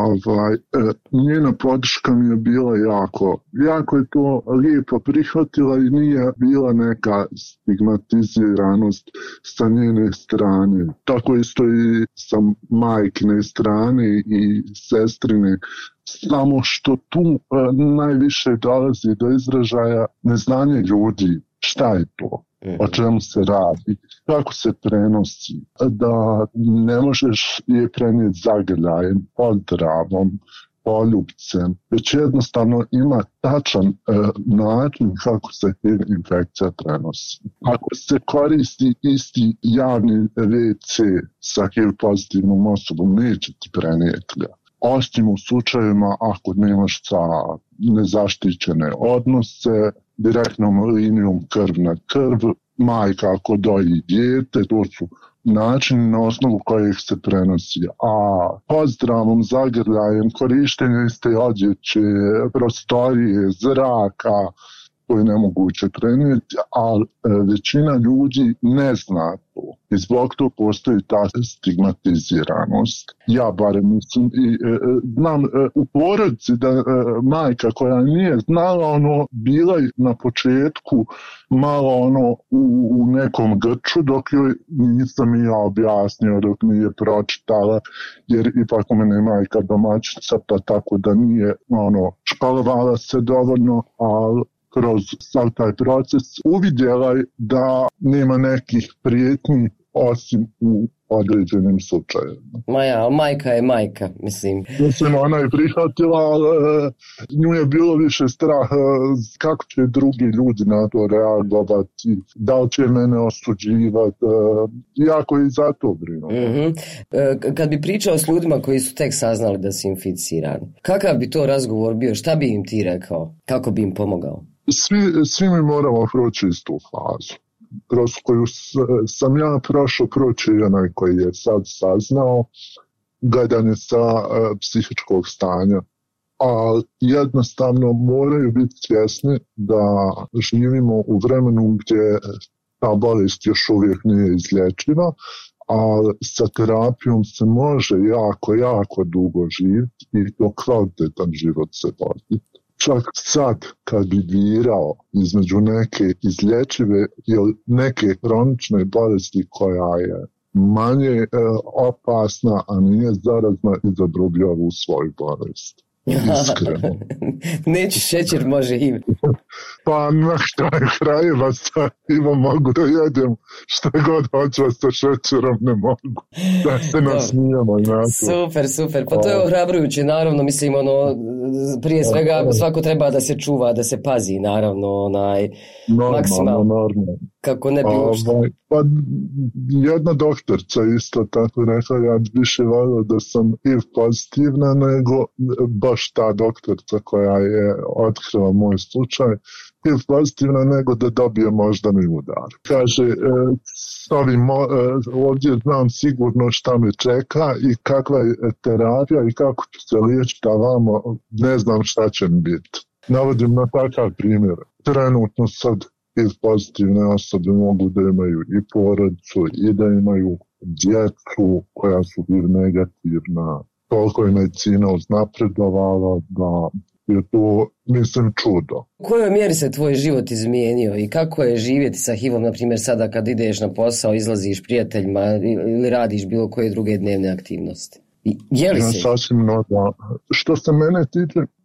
Njena podrška mi je bila jako je to lijepo prihvatila i nije bila neka stigmatiziranost sa njene strane. Tako isto i sa majkine strane i sestrine. Samo što tu najviše dolazi do izražaja neznanje ljudi. Šta je to? O čemu se radi? Kako se prenosi? Da ne možeš je prenijeti zagrljajem, pozdravom, poljubcem, već jednostavno ima tačan način kako se infekcija prenosi. Ako se koristi isti javni WC sa HIV pozitivnom osobom, neće ti prenijeti ga. Osim u slučajevima ako nemaš sa nezaštićene odnose, direktnom linijom krv na krv, majka ako doji dijete, to su načini na osnovu kojih se prenosi. A pozdravom, zagrljajem, korištenje iste odjeće, prostorije, zraka, to je nemoguće prenijeti, ali većina ljudi ne zna to. I zbog to postoji ta stigmatiziranost. Ja barem mislim i znam u porodici da majka koja nije znala, bila je na početku malo u nekom grču dok joj nisam i ja objasnio, dok nije pročitala, jer ipak u mene je majka domaćica, pa tako da nije školovala se dovoljno, ali kroz sav taj proces uvidjela je da nema nekih prijetnji osim u određenim slučajevima. Majka je majka, mislim. Ona je prihvatila, ali nju je bilo više strah kako će drugi ljudi na to reagovati, da li će mene osuđivati, jako i za to brinu. Kad bi pričao s ljudima koji su tek saznali da si inficiran, kakav bi to razgovor bio, šta bi im ti rekao, kako bi im pomogao? Svi mi moramo proći istu fazu. Kroz koju sam ja prošao, proći onaj koji je sad saznao, gledanje sa psihičkog stanja. A jednostavno moraju biti svjesni da živimo u vremenu gdje ta bolest još uvijek nije izlječiva, ali sa terapijom se može jako dugo živjeti i to kvalitetan život se voditi. Čak sad kad bi birao između neke izlječive ili neke kronične bolesti koja je manje opasna, a nije zarazna, izabro bi ovu svoju bolest. Iskreno. Neću šećer, može HIV. Pa na kraju krajeva sa HIV-om mogu da jedem što god hoću, sa šećerom ne mogu. Da se nasmijemo. Super. Pa to je ohrabrujuće, naravno, mislim, prije svega svako treba da se čuva, da se pazi, naravno, maksimalno. Kako ne bi uopšte. Pa jedna doktorca isto tako rekla, ja bi više volio da sam HIV pozitivna nego baš ta doktorca koja je otkrila moj slučaj, HIV pozitivna nego da dobije moždani udar. Kaže, ovdje znam sigurno šta me čeka i kakva je terapija i kako ću se liječiti, a vamo ne znam šta će mi biti. Navodim na takav primjer. Trenutno sad HIV pozitivne osobe mogu da imaju i porodicu i da imaju djecu koja su HIV negativna. Toliko je medicina uznapredovala da je to, mislim, čudo. U kojoj mjeri se tvoj život izmijenio i kako je živjeti sa HIV-om, na primjer sada kad ideš na posao, izlaziš prijateljima ili radiš bilo koje druge dnevne aktivnosti? Je li se? Sasvim mnogo. Što se mene tiče,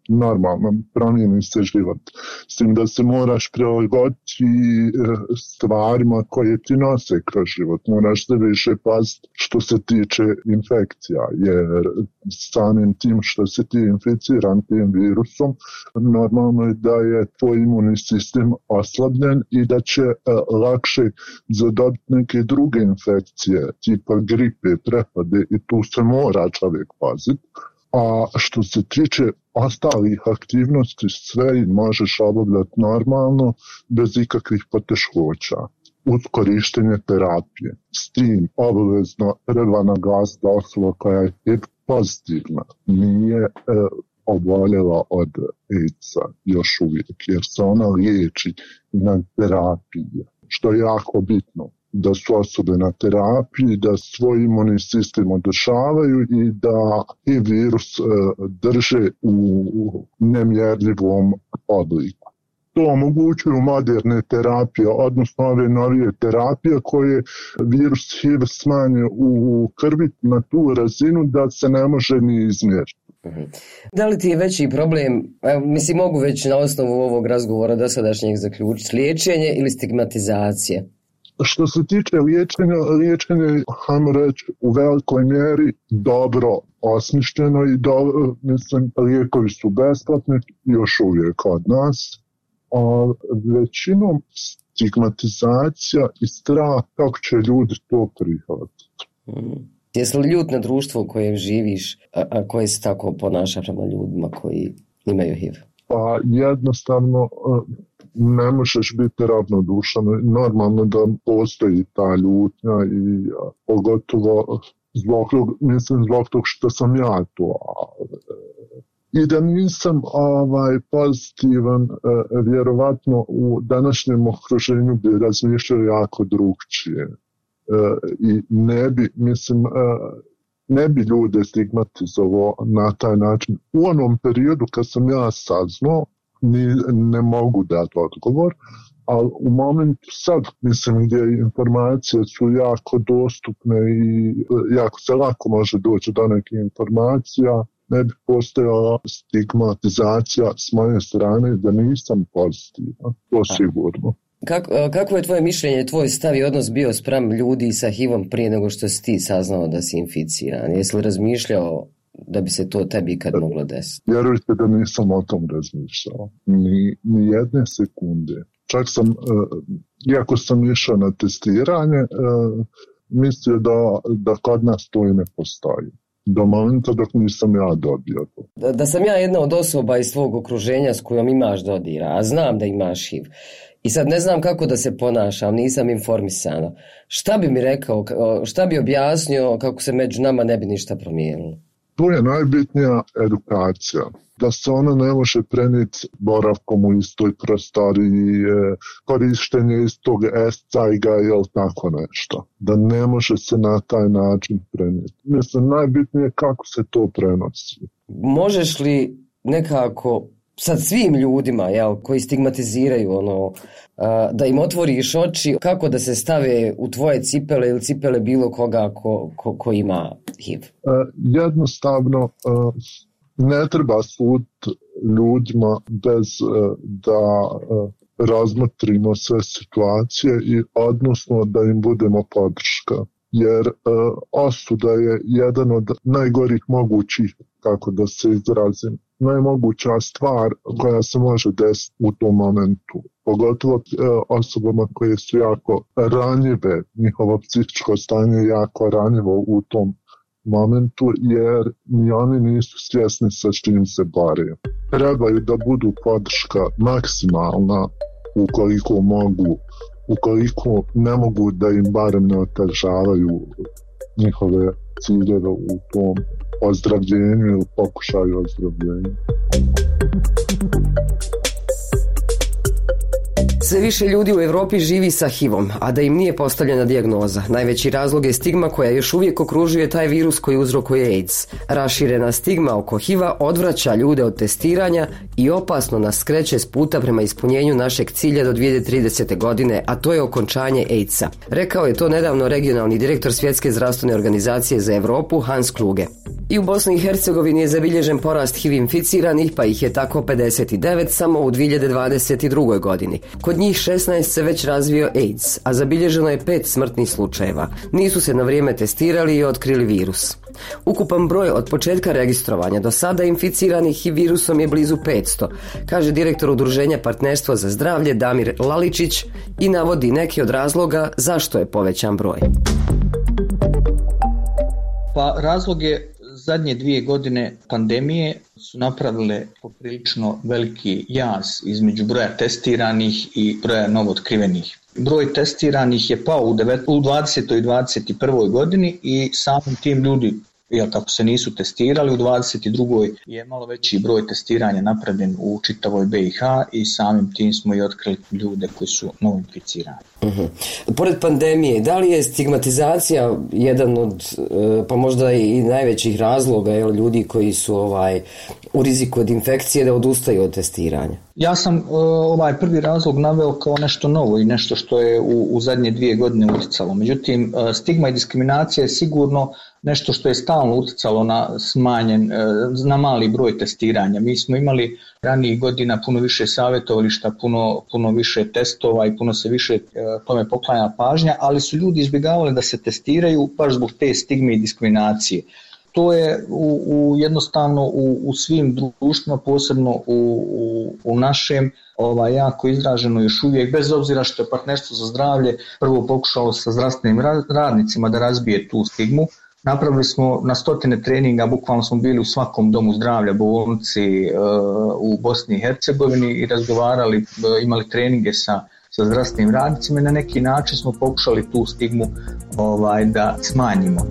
normalno, promijeni se život. S tim da se moraš prilagoditi stvarima koje ti nose kroz život. Moraš se više paziti što se tiče infekcija, jer samim tim što se ti inficiran tim virusom, normalno je da je tvoj imunni sistem oslabljen i da će lakše zadobiti neke druge infekcije, tipa gripe, prepade, i tu se mora čovjek paziti. A što se tiče ostalih aktivnosti, sve možeš obavljati normalno, bez ikakvih poteškoća, uz korištenje terapije. S tim obavezno treba naglasiti da osoba koja je HIV pozitivna nije oboljela od AIDS-a još uvijek, jer se ona liječi na terapiji, što je jako bitno. Da su osobe na terapiji, da svoj imunni sistem održavaju i da i virus drže u nemjerljivom obliku. To omogućuju moderne terapije, odnosno ove novije terapije koje virus HIV smanje u krvi na tu razinu da se ne može ni izmjeriti. Da li ti je veći problem, mislim mogu već na osnovu ovog razgovora dosadašnjeg zaključiti, liječenje ili stigmatizacija? Što se tiče liječenje, hajmo reći, u velikoj mjeri dobro osmišljeno i mislim, lijekovi su besplatni još uvijek kod nas. A većinom stigmatizacija i strah kako će ljudi to prihvatiti. Jesi li ljut na društvo u kojem živiš, a koje se tako ponaša prema ljudima koji imaju HIV? Pa jednostavno ne možeš biti ravnodušan. Normalno da postoji ta ljutnja i pogotovo zbog tog što sam ja to. I da nisam pozitivan, vjerovatno u današnjem okruženju bi razmišljao jako drugčije. I ne bi ljude stigmatizovao na taj način. U onom periodu kad sam ja saznao, ne mogu dati odgovor, ali u momentu sad, gdje informacije su jako dostupne i jako se lako može doći do nekih informacija, ne bi postojala stigmatizacija s moje strane da nisam pozitivan, to sigurno. Kako je tvoje mišljenje, tvoj stav i odnos bio spram ljudi sa HIV-om prije nego što si ti saznao da si inficiran? Jesi li razmišljao da bi se to tebi ikad moglo desiti? Vjerujte da nisam o tom razmišljao. Ni jedne sekunde. Čak sam, iako sam išao na testiranje, mislio da kod nas to i ne postoji. Do momenta dok nisam ja dobio to. Da sam ja jedna od osoba iz svog okruženja s kojom imaš dodira, a znam da imaš HIV, i sad ne znam kako da se ponašam, nisam informisana. Šta bi mi rekao, šta bi objasnio kako se među nama ne bi ništa promijenilo? Tu je najbitnija edukacija. Da se ona ne može prenijeti boravkom u istoj prostoriji, korištenje istog SCIG-a ili tako nešto. Da ne može se na taj način prenijeti. Mislim, najbitnije je kako se to prenosi. Možeš li nekako sad svim ljudima koji stigmatiziraju da im otvoriš oči kako da se stave u tvoje cipele ili cipele bilo koga ko ima HIV? Jednostavno ne treba suditi ljudima bez da razmotrimo sve situacije i odnosno da im budemo podrška. Jer osuda je jedan od najgorih mogućih, kako da se izrazim, najmoguća stvar koja se može desiti u tom momentu. Pogotovo osobama koje su jako ranjive, njihovo psihičko stanje je jako ranjivo u tom momentu, jer ni oni nisu svjesni sa čim se bore. Trebaju da budu podrška maksimalna ukoliko mogu, ukoliko ne mogu da im barem ne otežavaju njihove ciljeve u tom ozdravljenju ili pokušaju ozdravljenja. Sve više ljudi u Europi živi sa HIV-om, a da im nije postavljena dijagnoza. Najveći razlog je stigma koja još uvijek okružuje taj virus koji uzrokuje AIDS. Raširena stigma oko HIV-a odvraća ljude od testiranja i opasno nas skreće s puta prema ispunjenju našeg cilja do 2030. godine, a to je okončanje AIDS-a. Rekao je to nedavno regionalni direktor Svjetske zdravstvene organizacije za Europu Hans Kluge. I u Bosni i Hercegovini je zabilježen porast HIV inficiranih, pa ih je tako 59 samo u 2022. godini. Kod njih 16 se već razvio AIDS, a zabilježeno je 5 smrtnih slučajeva. Nisu se na vrijeme testirali i otkrili virus. Ukupan broj od početka registrovanja do sada inficiranih HIV virusom je blizu 500, kaže direktor Udruženja Partnerstvo za zdravlje Damir Laličić i navodi neke od razloga zašto je povećan broj. Pa razlog je zadnje 2 godine pandemije su napravile poprilično veliki jaz između broja testiranih i broja novootkrivenih. Broj testiranih je pao u 20. i 21. godini i samim tim ljudi, kako se nisu testirali, u 22. je malo veći broj testiranja napravljen u čitavoj BiH i samim tim smo i otkrili ljude koji su novoinficirani. Pored pandemije, da li je stigmatizacija jedan od, pa možda i najvećih razloga ljudi koji su u riziku od infekcije da odustaju od testiranja? Ja sam ovaj prvi razlog naveo kao nešto novo i nešto što je u zadnje 2 godine utjecalo. Međutim, stigma i diskriminacija je sigurno nešto što je stalno utjecalo na mali broj testiranja. Mi smo imali ranijih godina puno više savjetovališta, puno više testova i puno se više tome poklanja pažnja, ali su ljudi izbjegavali da se testiraju baš zbog te stigme i diskriminacije. To je jednostavno u svim društvima, posebno u našem, jako izraženo još uvijek, bez obzira što je Partnerstvo za zdravlje prvo pokušalo sa zdravstvenim radnicima da razbije tu stigmu. Napravili smo na stotine treninga, bukvalno smo bili u svakom domu zdravlja, bolnici u Bosni i Hercegovini i razgovarali, imali treninge sa zdravstvenim radnicima i na neki način smo pokušali tu stigmu da smanjimo.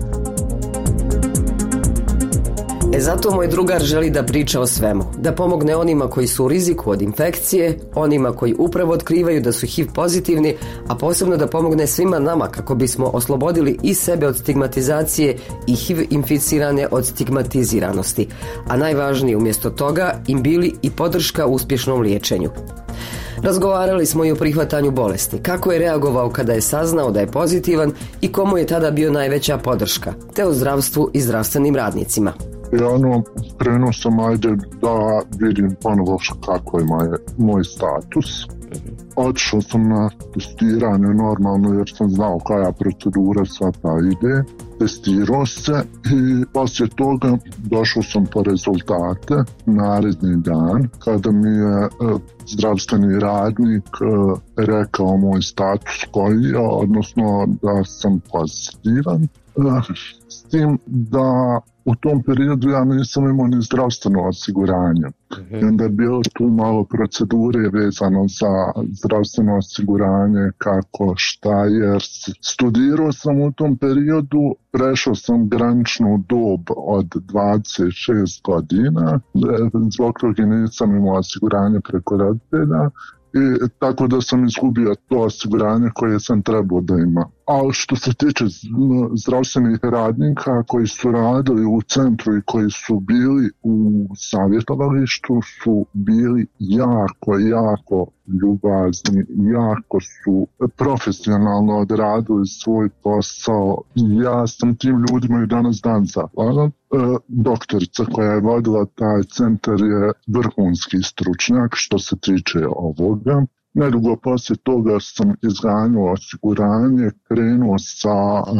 Zato moj drugar želi da priča o svemu, da pomogne onima koji su u riziku od infekcije, onima koji upravo otkrivaju da su HIV pozitivni, a posebno da pomogne svima nama kako bismo oslobodili i sebe od stigmatizacije i HIV inficirane od stigmatiziranosti, a najvažnije umjesto toga im bili i podrška uspješnom liječenju. Razgovarali smo i o prihvatanju bolesti, kako je reagovao kada je saznao da je pozitivan i komu je tada bio najveća podrška, te o zdravstvu i zdravstvenim radnicima. Krenuo sam da vidim ponovo kako je moj status. Otišao sam na testiranje normalno jer sam znao koja procedura sada ide. Testirao se i poslije toga došao sam po rezultate naredni dan kada mi je zdravstveni radnik rekao moj status koji je, odnosno da sam pozitivan. S tim da u tom periodu ja nisam imao ni zdravstveno osiguranje. I onda je bilo tu malo procedure vezano za zdravstveno osiguranje, kako, šta, jer studirao sam u tom periodu, prešao sam graničnu dob od 26 godina, zbog toga nisam imao osiguranje preko roditelja. I tako da sam izgubio to osiguranje koje sam trebao da ima. A što se tiče zdravstvenih radnika koji su radili u centru i koji su bili u savjetovalištu, su bili jako ljubazni, jako su profesionalno odradili svoj posao. Ja sam tim ljudima i danas dan zahvalan. Doktorica koja je vodila taj centar je vrhunski stručnjak što se tiče ovoga. Nedugo poslije toga sam izganjao osiguranje, krenuo sa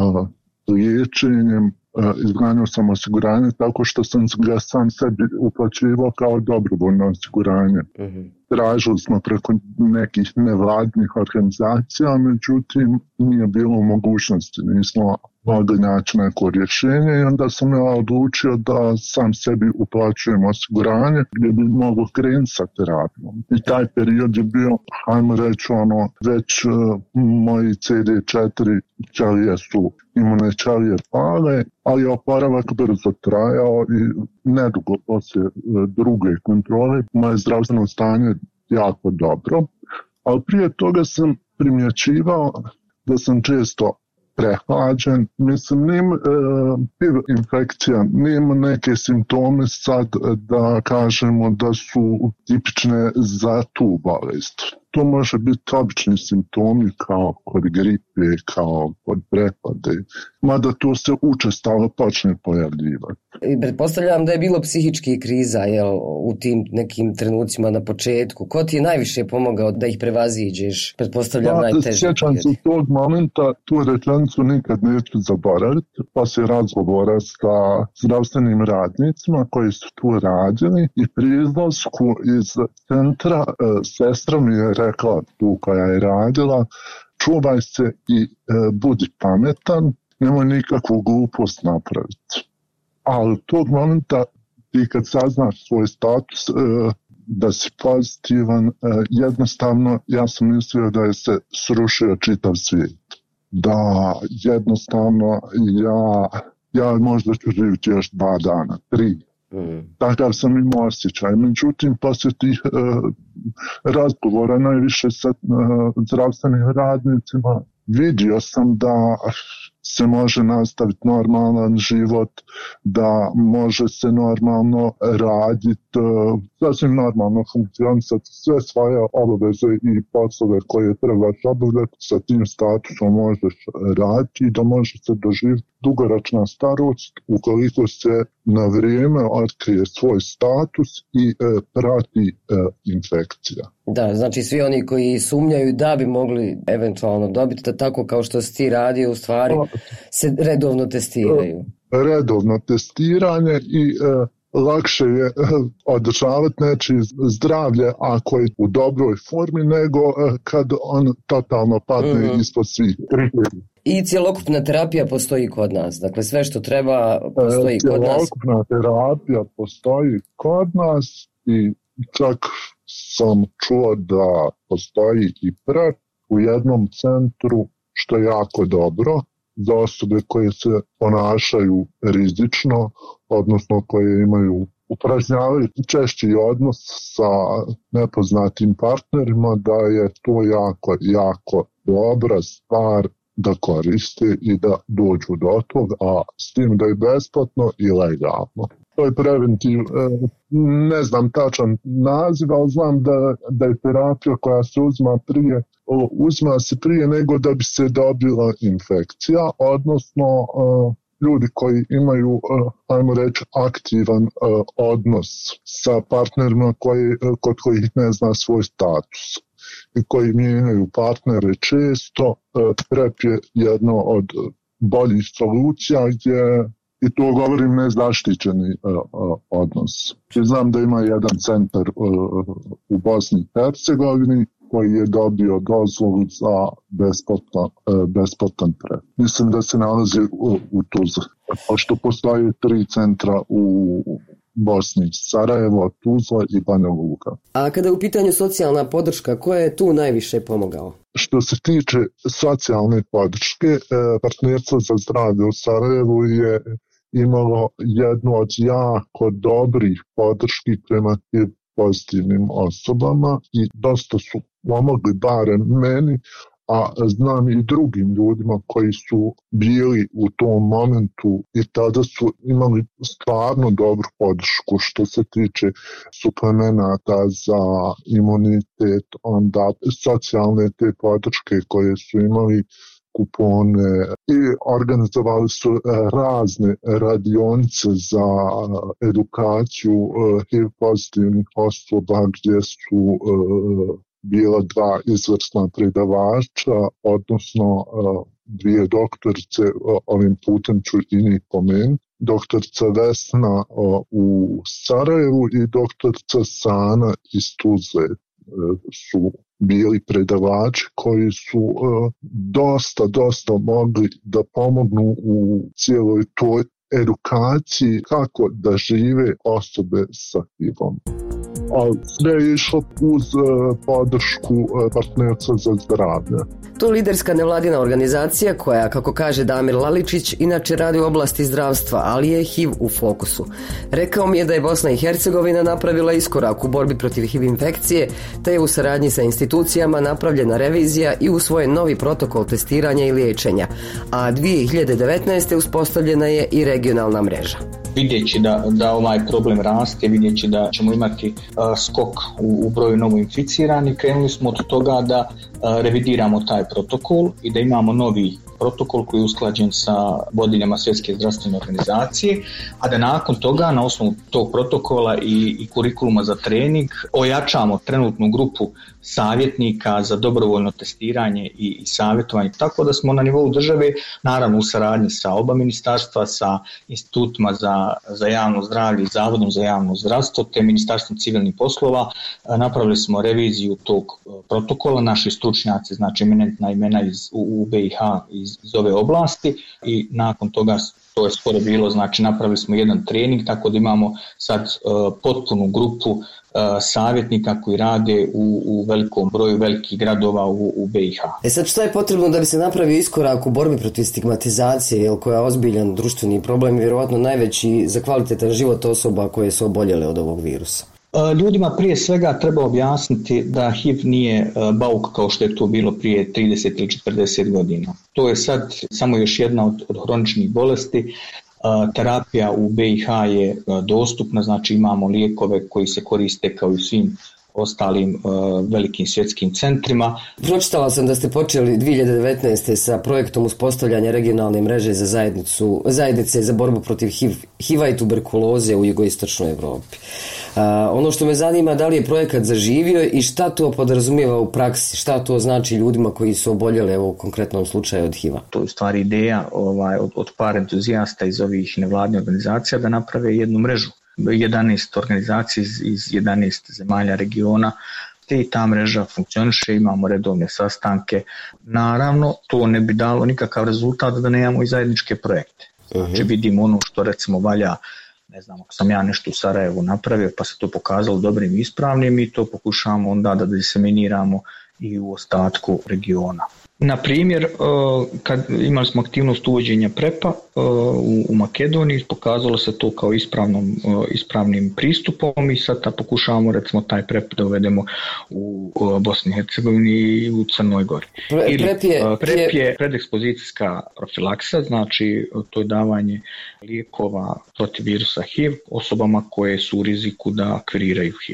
liječenjem, izganjao sam osiguranje tako što sam ga sam sebi uplaćivao kao dobrovoljno osiguranje. Tražili smo preko nekih nevladnih organizacija, međutim nije bilo mogućnosti, nismo mogli naći neko rješenje i onda sam ja odlučio da sam sebi uplaćujem osiguranje gdje bi mogao krenuti sa terapijom. I taj period je bio, hajmo reći, već moji CD4 ćelije su imune ćelije pale, ali je oporavak brzo trajao i nedugo poslije druge kontrole moje zdravstveno stanje jako dobro. Ali prije toga sam primjećivao da sam često prehlađen. Mislim, HIV infekcija nema neke simptome sad da kažemo da su tipične za tu bolest. to može biti obični simptomi kao kod gripe, kao kod prepade, mada to se učestalo počne pojavljivati. I pretpostavljam da je bilo psihičkih kriza u tim nekim trenucima na početku. Ko ti je najviše pomogao da ih prevaziđeš? Pretpostavljam najteže. Sjećam se tog momenta, tu rečenicu nikad neću zaboraviti, poslije razgovora sa zdravstvenim radnicima koji su tu radili i pri izlasku iz centra sestra mi je rekla, tu koja je radila, čuvaj se i budi pametan, nemoj nikakvu glupost napraviti. Ali tog momenta ti kad saznaš svoj status da si pozitivan, jednostavno ja sam mislio da je se srušio čitav svijet. Da jednostavno ja možda ću živjeti još 2 dana, 3. Takav sam imao osjećaj. Međutim, poslije tih razgovora najviše sa zdravstvenim radnicima vidio sam da se može nastaviti normalan život, da može se normalno raditi, sasvim normalno funkcionisati sve svoje obaveze i poslove koje trebaš obavljati, sa tim statusom možeš raditi i da može se doživjeti dugoročna starost ukoliko se na vrijeme otkrije svoj status i prati infekcija. Da, znači svi oni koji sumnjaju da bi mogli eventualno dobiti, da tako kao što si ti radio u stvari se redovno testiraju. Redovno testiranje i lakše je održavati nečije zdravlje ako je u dobroj formi nego kad on totalno padne ispod svih kriterija. I cjelokupna terapija postoji kod nas, dakle sve što treba postoji kod nas. Cjelokupna terapija postoji kod nas i čak sam čuo da postoji i PrEP u jednom centru, što je jako dobro za osobe koje se ponašaju rizično, odnosno koje upražnjavaju češći odnos sa nepoznatim partnerima, da je to jako, jako dobra stvar da koriste i da dođu do toga, a s tim da je besplatno i legalno. To je preventiv, ne znam tačan naziv, ali znam da je terapija koja se uzma se prije nego da bi se dobila infekcija, odnosno ljudi koji imaju, ajmo reći, aktivan odnos sa partnerima kod kojih ne zna svoj status i koji mijenjaju partnere često, PrEP je jedno od boljih solucija gdje, i to govorim nezaštićeni odnos. I znam da ima jedan centar u Bosni i Hercegovini koji je dobio dozvolu za besplatan PrEP. Mislim da se nalazi u Tuzli. Pošto postoji 3 centra u Bosni, Sarajevo, Tuzla i Banja Luka. A kada je u pitanju socijalna podrška, ko je tu najviše pomogao? Što se tiče socijalne podrške, Partnerstvo za zdravlje u Sarajevu je imalo jednu od jako dobrih podrški prema tim pozitivnim osobama i dosta su pomogli barem meni, a znam i drugim ljudima koji su bili u tom momentu i tada su imali stvarno dobru podršku što se tiče suplemenata za imunitet, onda socijalne te podrške koje su imali, kupone i organizovali su razne radionice za edukaciju HIV pozitivnih osoba gdje su bila 2 izvrsna predavača, odnosno 2 doktorice, ovim putem ću i njih pomenuti. Doktorica Vesna u Sarajevu i doktorica Sana iz Tuzle su bili predavači koji su dosta mogli da pomognu u cijeloj toj edukaciji kako da žive osobe sa HIV-om. Ali sve je išlo uz podršku Partnerstva za zdravlje. To je liderska nevladina organizacija koja, kako kaže Damir Laličić, inače radi u oblasti zdravstva, ali je HIV u fokusu. Rekao mi je da je Bosna i Hercegovina napravila iskorak u borbi protiv HIV infekcije, te je u saradnji sa institucijama napravljena revizija i usvojen novi protokol testiranja i liječenja, a 2019. uspostavljena je i regionalna mreža. Vidjeći da ovaj problem raste, vidjeći da ćemo imati skok u broju novoinficiranih, krenuli smo od toga da revidiramo taj protokol i da imamo novi protokol koji je usklađen sa vodiljama Svjetske zdravstvene organizacije, a da nakon toga na osnovu tog protokola i kurikuluma za trening ojačamo trenutnu grupu savjetnika za dobrovoljno testiranje i savjetovanje, tako da smo na nivou države, naravno u saradnji sa oba ministarstva, sa institutima za javno zdravlje i Zavodom za javno zdravstvo te Ministarstvom civilnih poslova, napravili smo reviziju tog protokola. Naši stručnjaci, znači eminentna imena u BiH iz ove oblasti, i nakon toga, to je skoro bilo, znači napravili smo jedan trening, tako da imamo sad potpunu grupu savjetnika koji rade u velikom broju velikih gradova u BiH. Sad što je potrebno da bi se napravio iskorak u borbi protiv stigmatizacije, koja je ozbiljan društveni problem i vjerovatno najveći za kvalitetan život osoba koje su oboljele od ovog virusa? Ljudima prije svega treba objasniti da HIV nije bauk kao što je to bilo prije 30 ili 40 godina. To je sad samo još jedna od hroničnih bolesti. Terapija u BiH je dostupna, znači imamo lijekove koji se koriste kao i svim ostalim velikim svjetskim centrima. Pročitala sam da ste počeli 2019. sa projektom uspostavljanja regionalne mreže za zajednice za borbu protiv HIV-a i tuberkuloze u jugoistočnoj Europi. Ono što me zanima, da li je projekat zaživio i šta to podrazumijeva u praksi, šta to znači ljudima koji su oboljeli u konkretnom slučaju od HIV-a? To je u stvari ideja od par entuzijasta iz ovih nevladnih organizacija da naprave jednu mrežu. 11 organizacija iz 11 zemalja regiona, te i ta mreža funkcioniše, imamo redovne sastanke. Naravno, to ne bi dalo nikakav rezultat da nemamo i zajedničke projekte. Znači vidimo ono što recimo valja, ne znam, ako sam ja nešto u Sarajevu napravio pa se to pokazalo dobrim i ispravnim, i to pokušavamo onda da diseminiramo i u ostatku regiona. Na primjer, kad imali smo aktivnost uvođenja PrEP-a u Makedoniji, pokazalo se to kao ispravnim pristupom i sad pokušavamo recimo taj PrEP da uvedemo u Bosni i Hercegovini i u Crnoj Gori. PrEP je predekspozicijska profilaksa, znači to je davanje lijekova protiv virusa HIV osobama koje su u riziku da akviriraju HIV.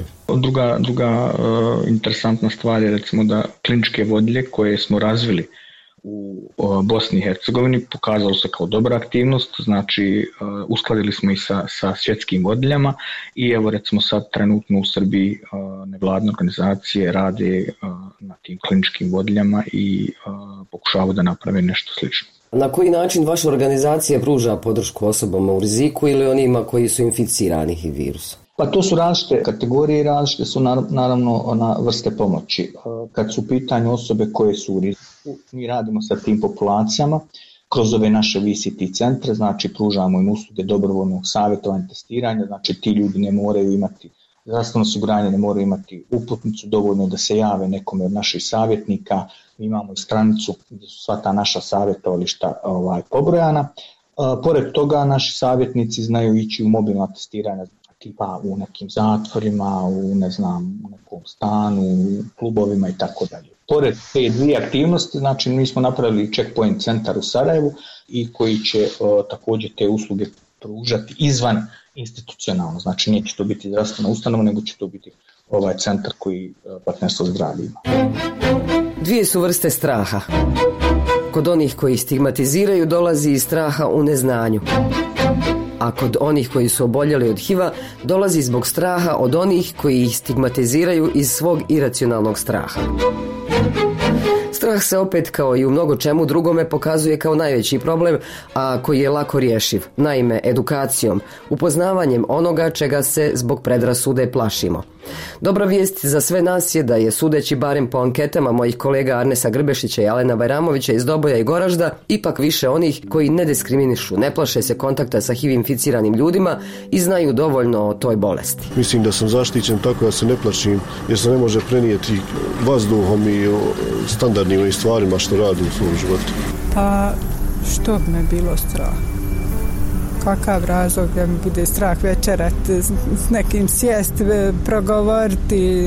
Druga interesantna stvar je recimo da kliničke vodilje koje smo razvili u Bosni i Hercegovini pokazalo se kao dobra aktivnost, znači uskladili smo i sa svjetskim vodiljama i evo recimo sad trenutno u Srbiji nevladne organizacije rade na tim kliničkim vodiljama i pokušavaju da naprave nešto slično. Na koji način vaša organizacija pruža podršku osobama u riziku ili onima koji su inficirani HIV virusom? Pa to su različite kategorije, različite su naravno na vrste pomoći. Kad su u pitanju osobe koje su u riziku, mi radimo sa tim populacijama kroz ove naše VCT centre, znači pružamo im usluge dobrovoljnog savjetovanja, testiranja, znači ti ljudi ne moraju imati zdravstveno osiguranje, ne moraju imati uputnicu, dovoljno da se jave nekome od naših savjetnika. Mi imamo i stranicu gdje su sva ta naša savjetovališta pobrojana. Pored toga naši savjetnici znaju ići u mobilna testiranja, tipa u nekim zatvorima, u nekom stanu, u klubovima i tako dalje. Pored te dvije aktivnosti, znači mi smo napravili checkpoint centar u Sarajevu i koji će također te usluge pružati izvan institucionalno, znači neće to biti zdravstvena ustanova, nego će to biti ovaj centar koji Partnerstvo zdravlja ima. Dvije su vrste straha. Kod onih koji stigmatiziraju dolazi iz straha u neznanju. A kod onih koji su oboljeli od HIV-a dolazi zbog straha od onih koji ih stigmatiziraju iz svog iracionalnog straha. Strah se opet, kao i u mnogo čemu drugome, pokazuje kao najveći problem, a koji je lako rješiv. Naime, edukacijom, upoznavanjem onoga čega se zbog predrasude plašimo. Dobra vijest za sve nas je da je, sudeći barem po anketama mojih kolega Arnesa Grbešića i Alena Bajramovića iz Doboja i Goražda, ipak više onih koji ne diskriminišu, ne plaše se kontakta sa HIV inficiranim ljudima i znaju dovoljno o toj bolesti. Mislim da sam zaštićen tako da se ne plašim, jer se ne može prenijeti vazduhom i standardnim stvarima što radim u svom životu. Pa što bi me bilo strah? Kakav razlog da mi bude strah večerati, s nekim sjesti, progovoriti?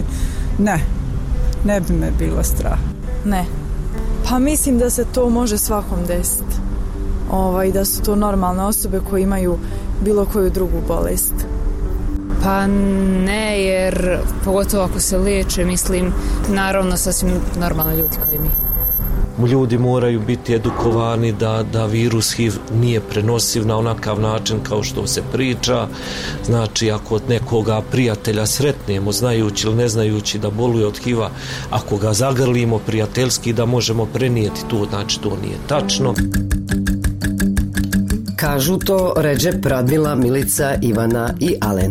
Ne bi me bilo strah. Ne. Pa mislim da se to može svakom desiti. da su to normalne osobe koje imaju bilo koju drugu bolest? Pa ne, jer pogotovo ako se liječe, mislim, naravno sasvim normalni ljudi koji mi. Ljudi moraju biti edukovani da virus HIV nije prenosiv na onakav način kao što se priča. Znači, ako od nekoga prijatelja sretnemo, znajući ili ne znajući da boluje od HIV-a, ako ga zagrlimo prijateljski, da možemo prenijeti to, znači to nije tačno. Kažu to Redžep, Radmila, Milica, Ivana i Alen.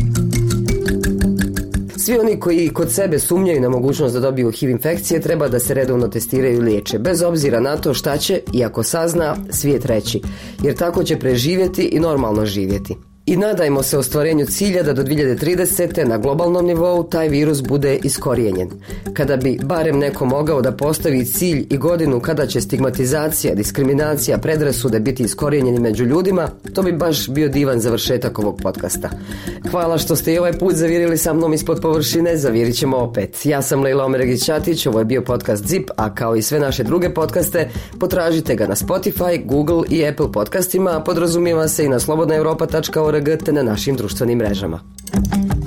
Svi oni koji kod sebe sumnjaju na mogućnost da dobiju HIV infekcije treba da se redovno testiraju i liječe, bez obzira na to šta će, i ako sazna, svijet reći, jer tako će preživjeti i normalno živjeti. I nadajmo se ostvarenju cilja da do 2030. na globalnom nivou taj virus bude iskorijenjen. Kada bi barem neko mogao da postavi cilj i godinu kada će stigmatizacija, diskriminacija, predrasude biti iskorijenjeni među ljudima, to bi baš bio divan završetak ovog podcasta. Hvala što ste i ovaj put zavirili sa mnom ispod površine, zavirit ćemo opet. Ja sam Lejla Omeregić-Ćatić, ovo je bio podcast ZIP, a kao i sve naše druge podcaste, potražite ga na Spotify, Google i Apple podcastima, a podrazumijeva se i na slobodnaevropa.org te na našim društvenim mrežama.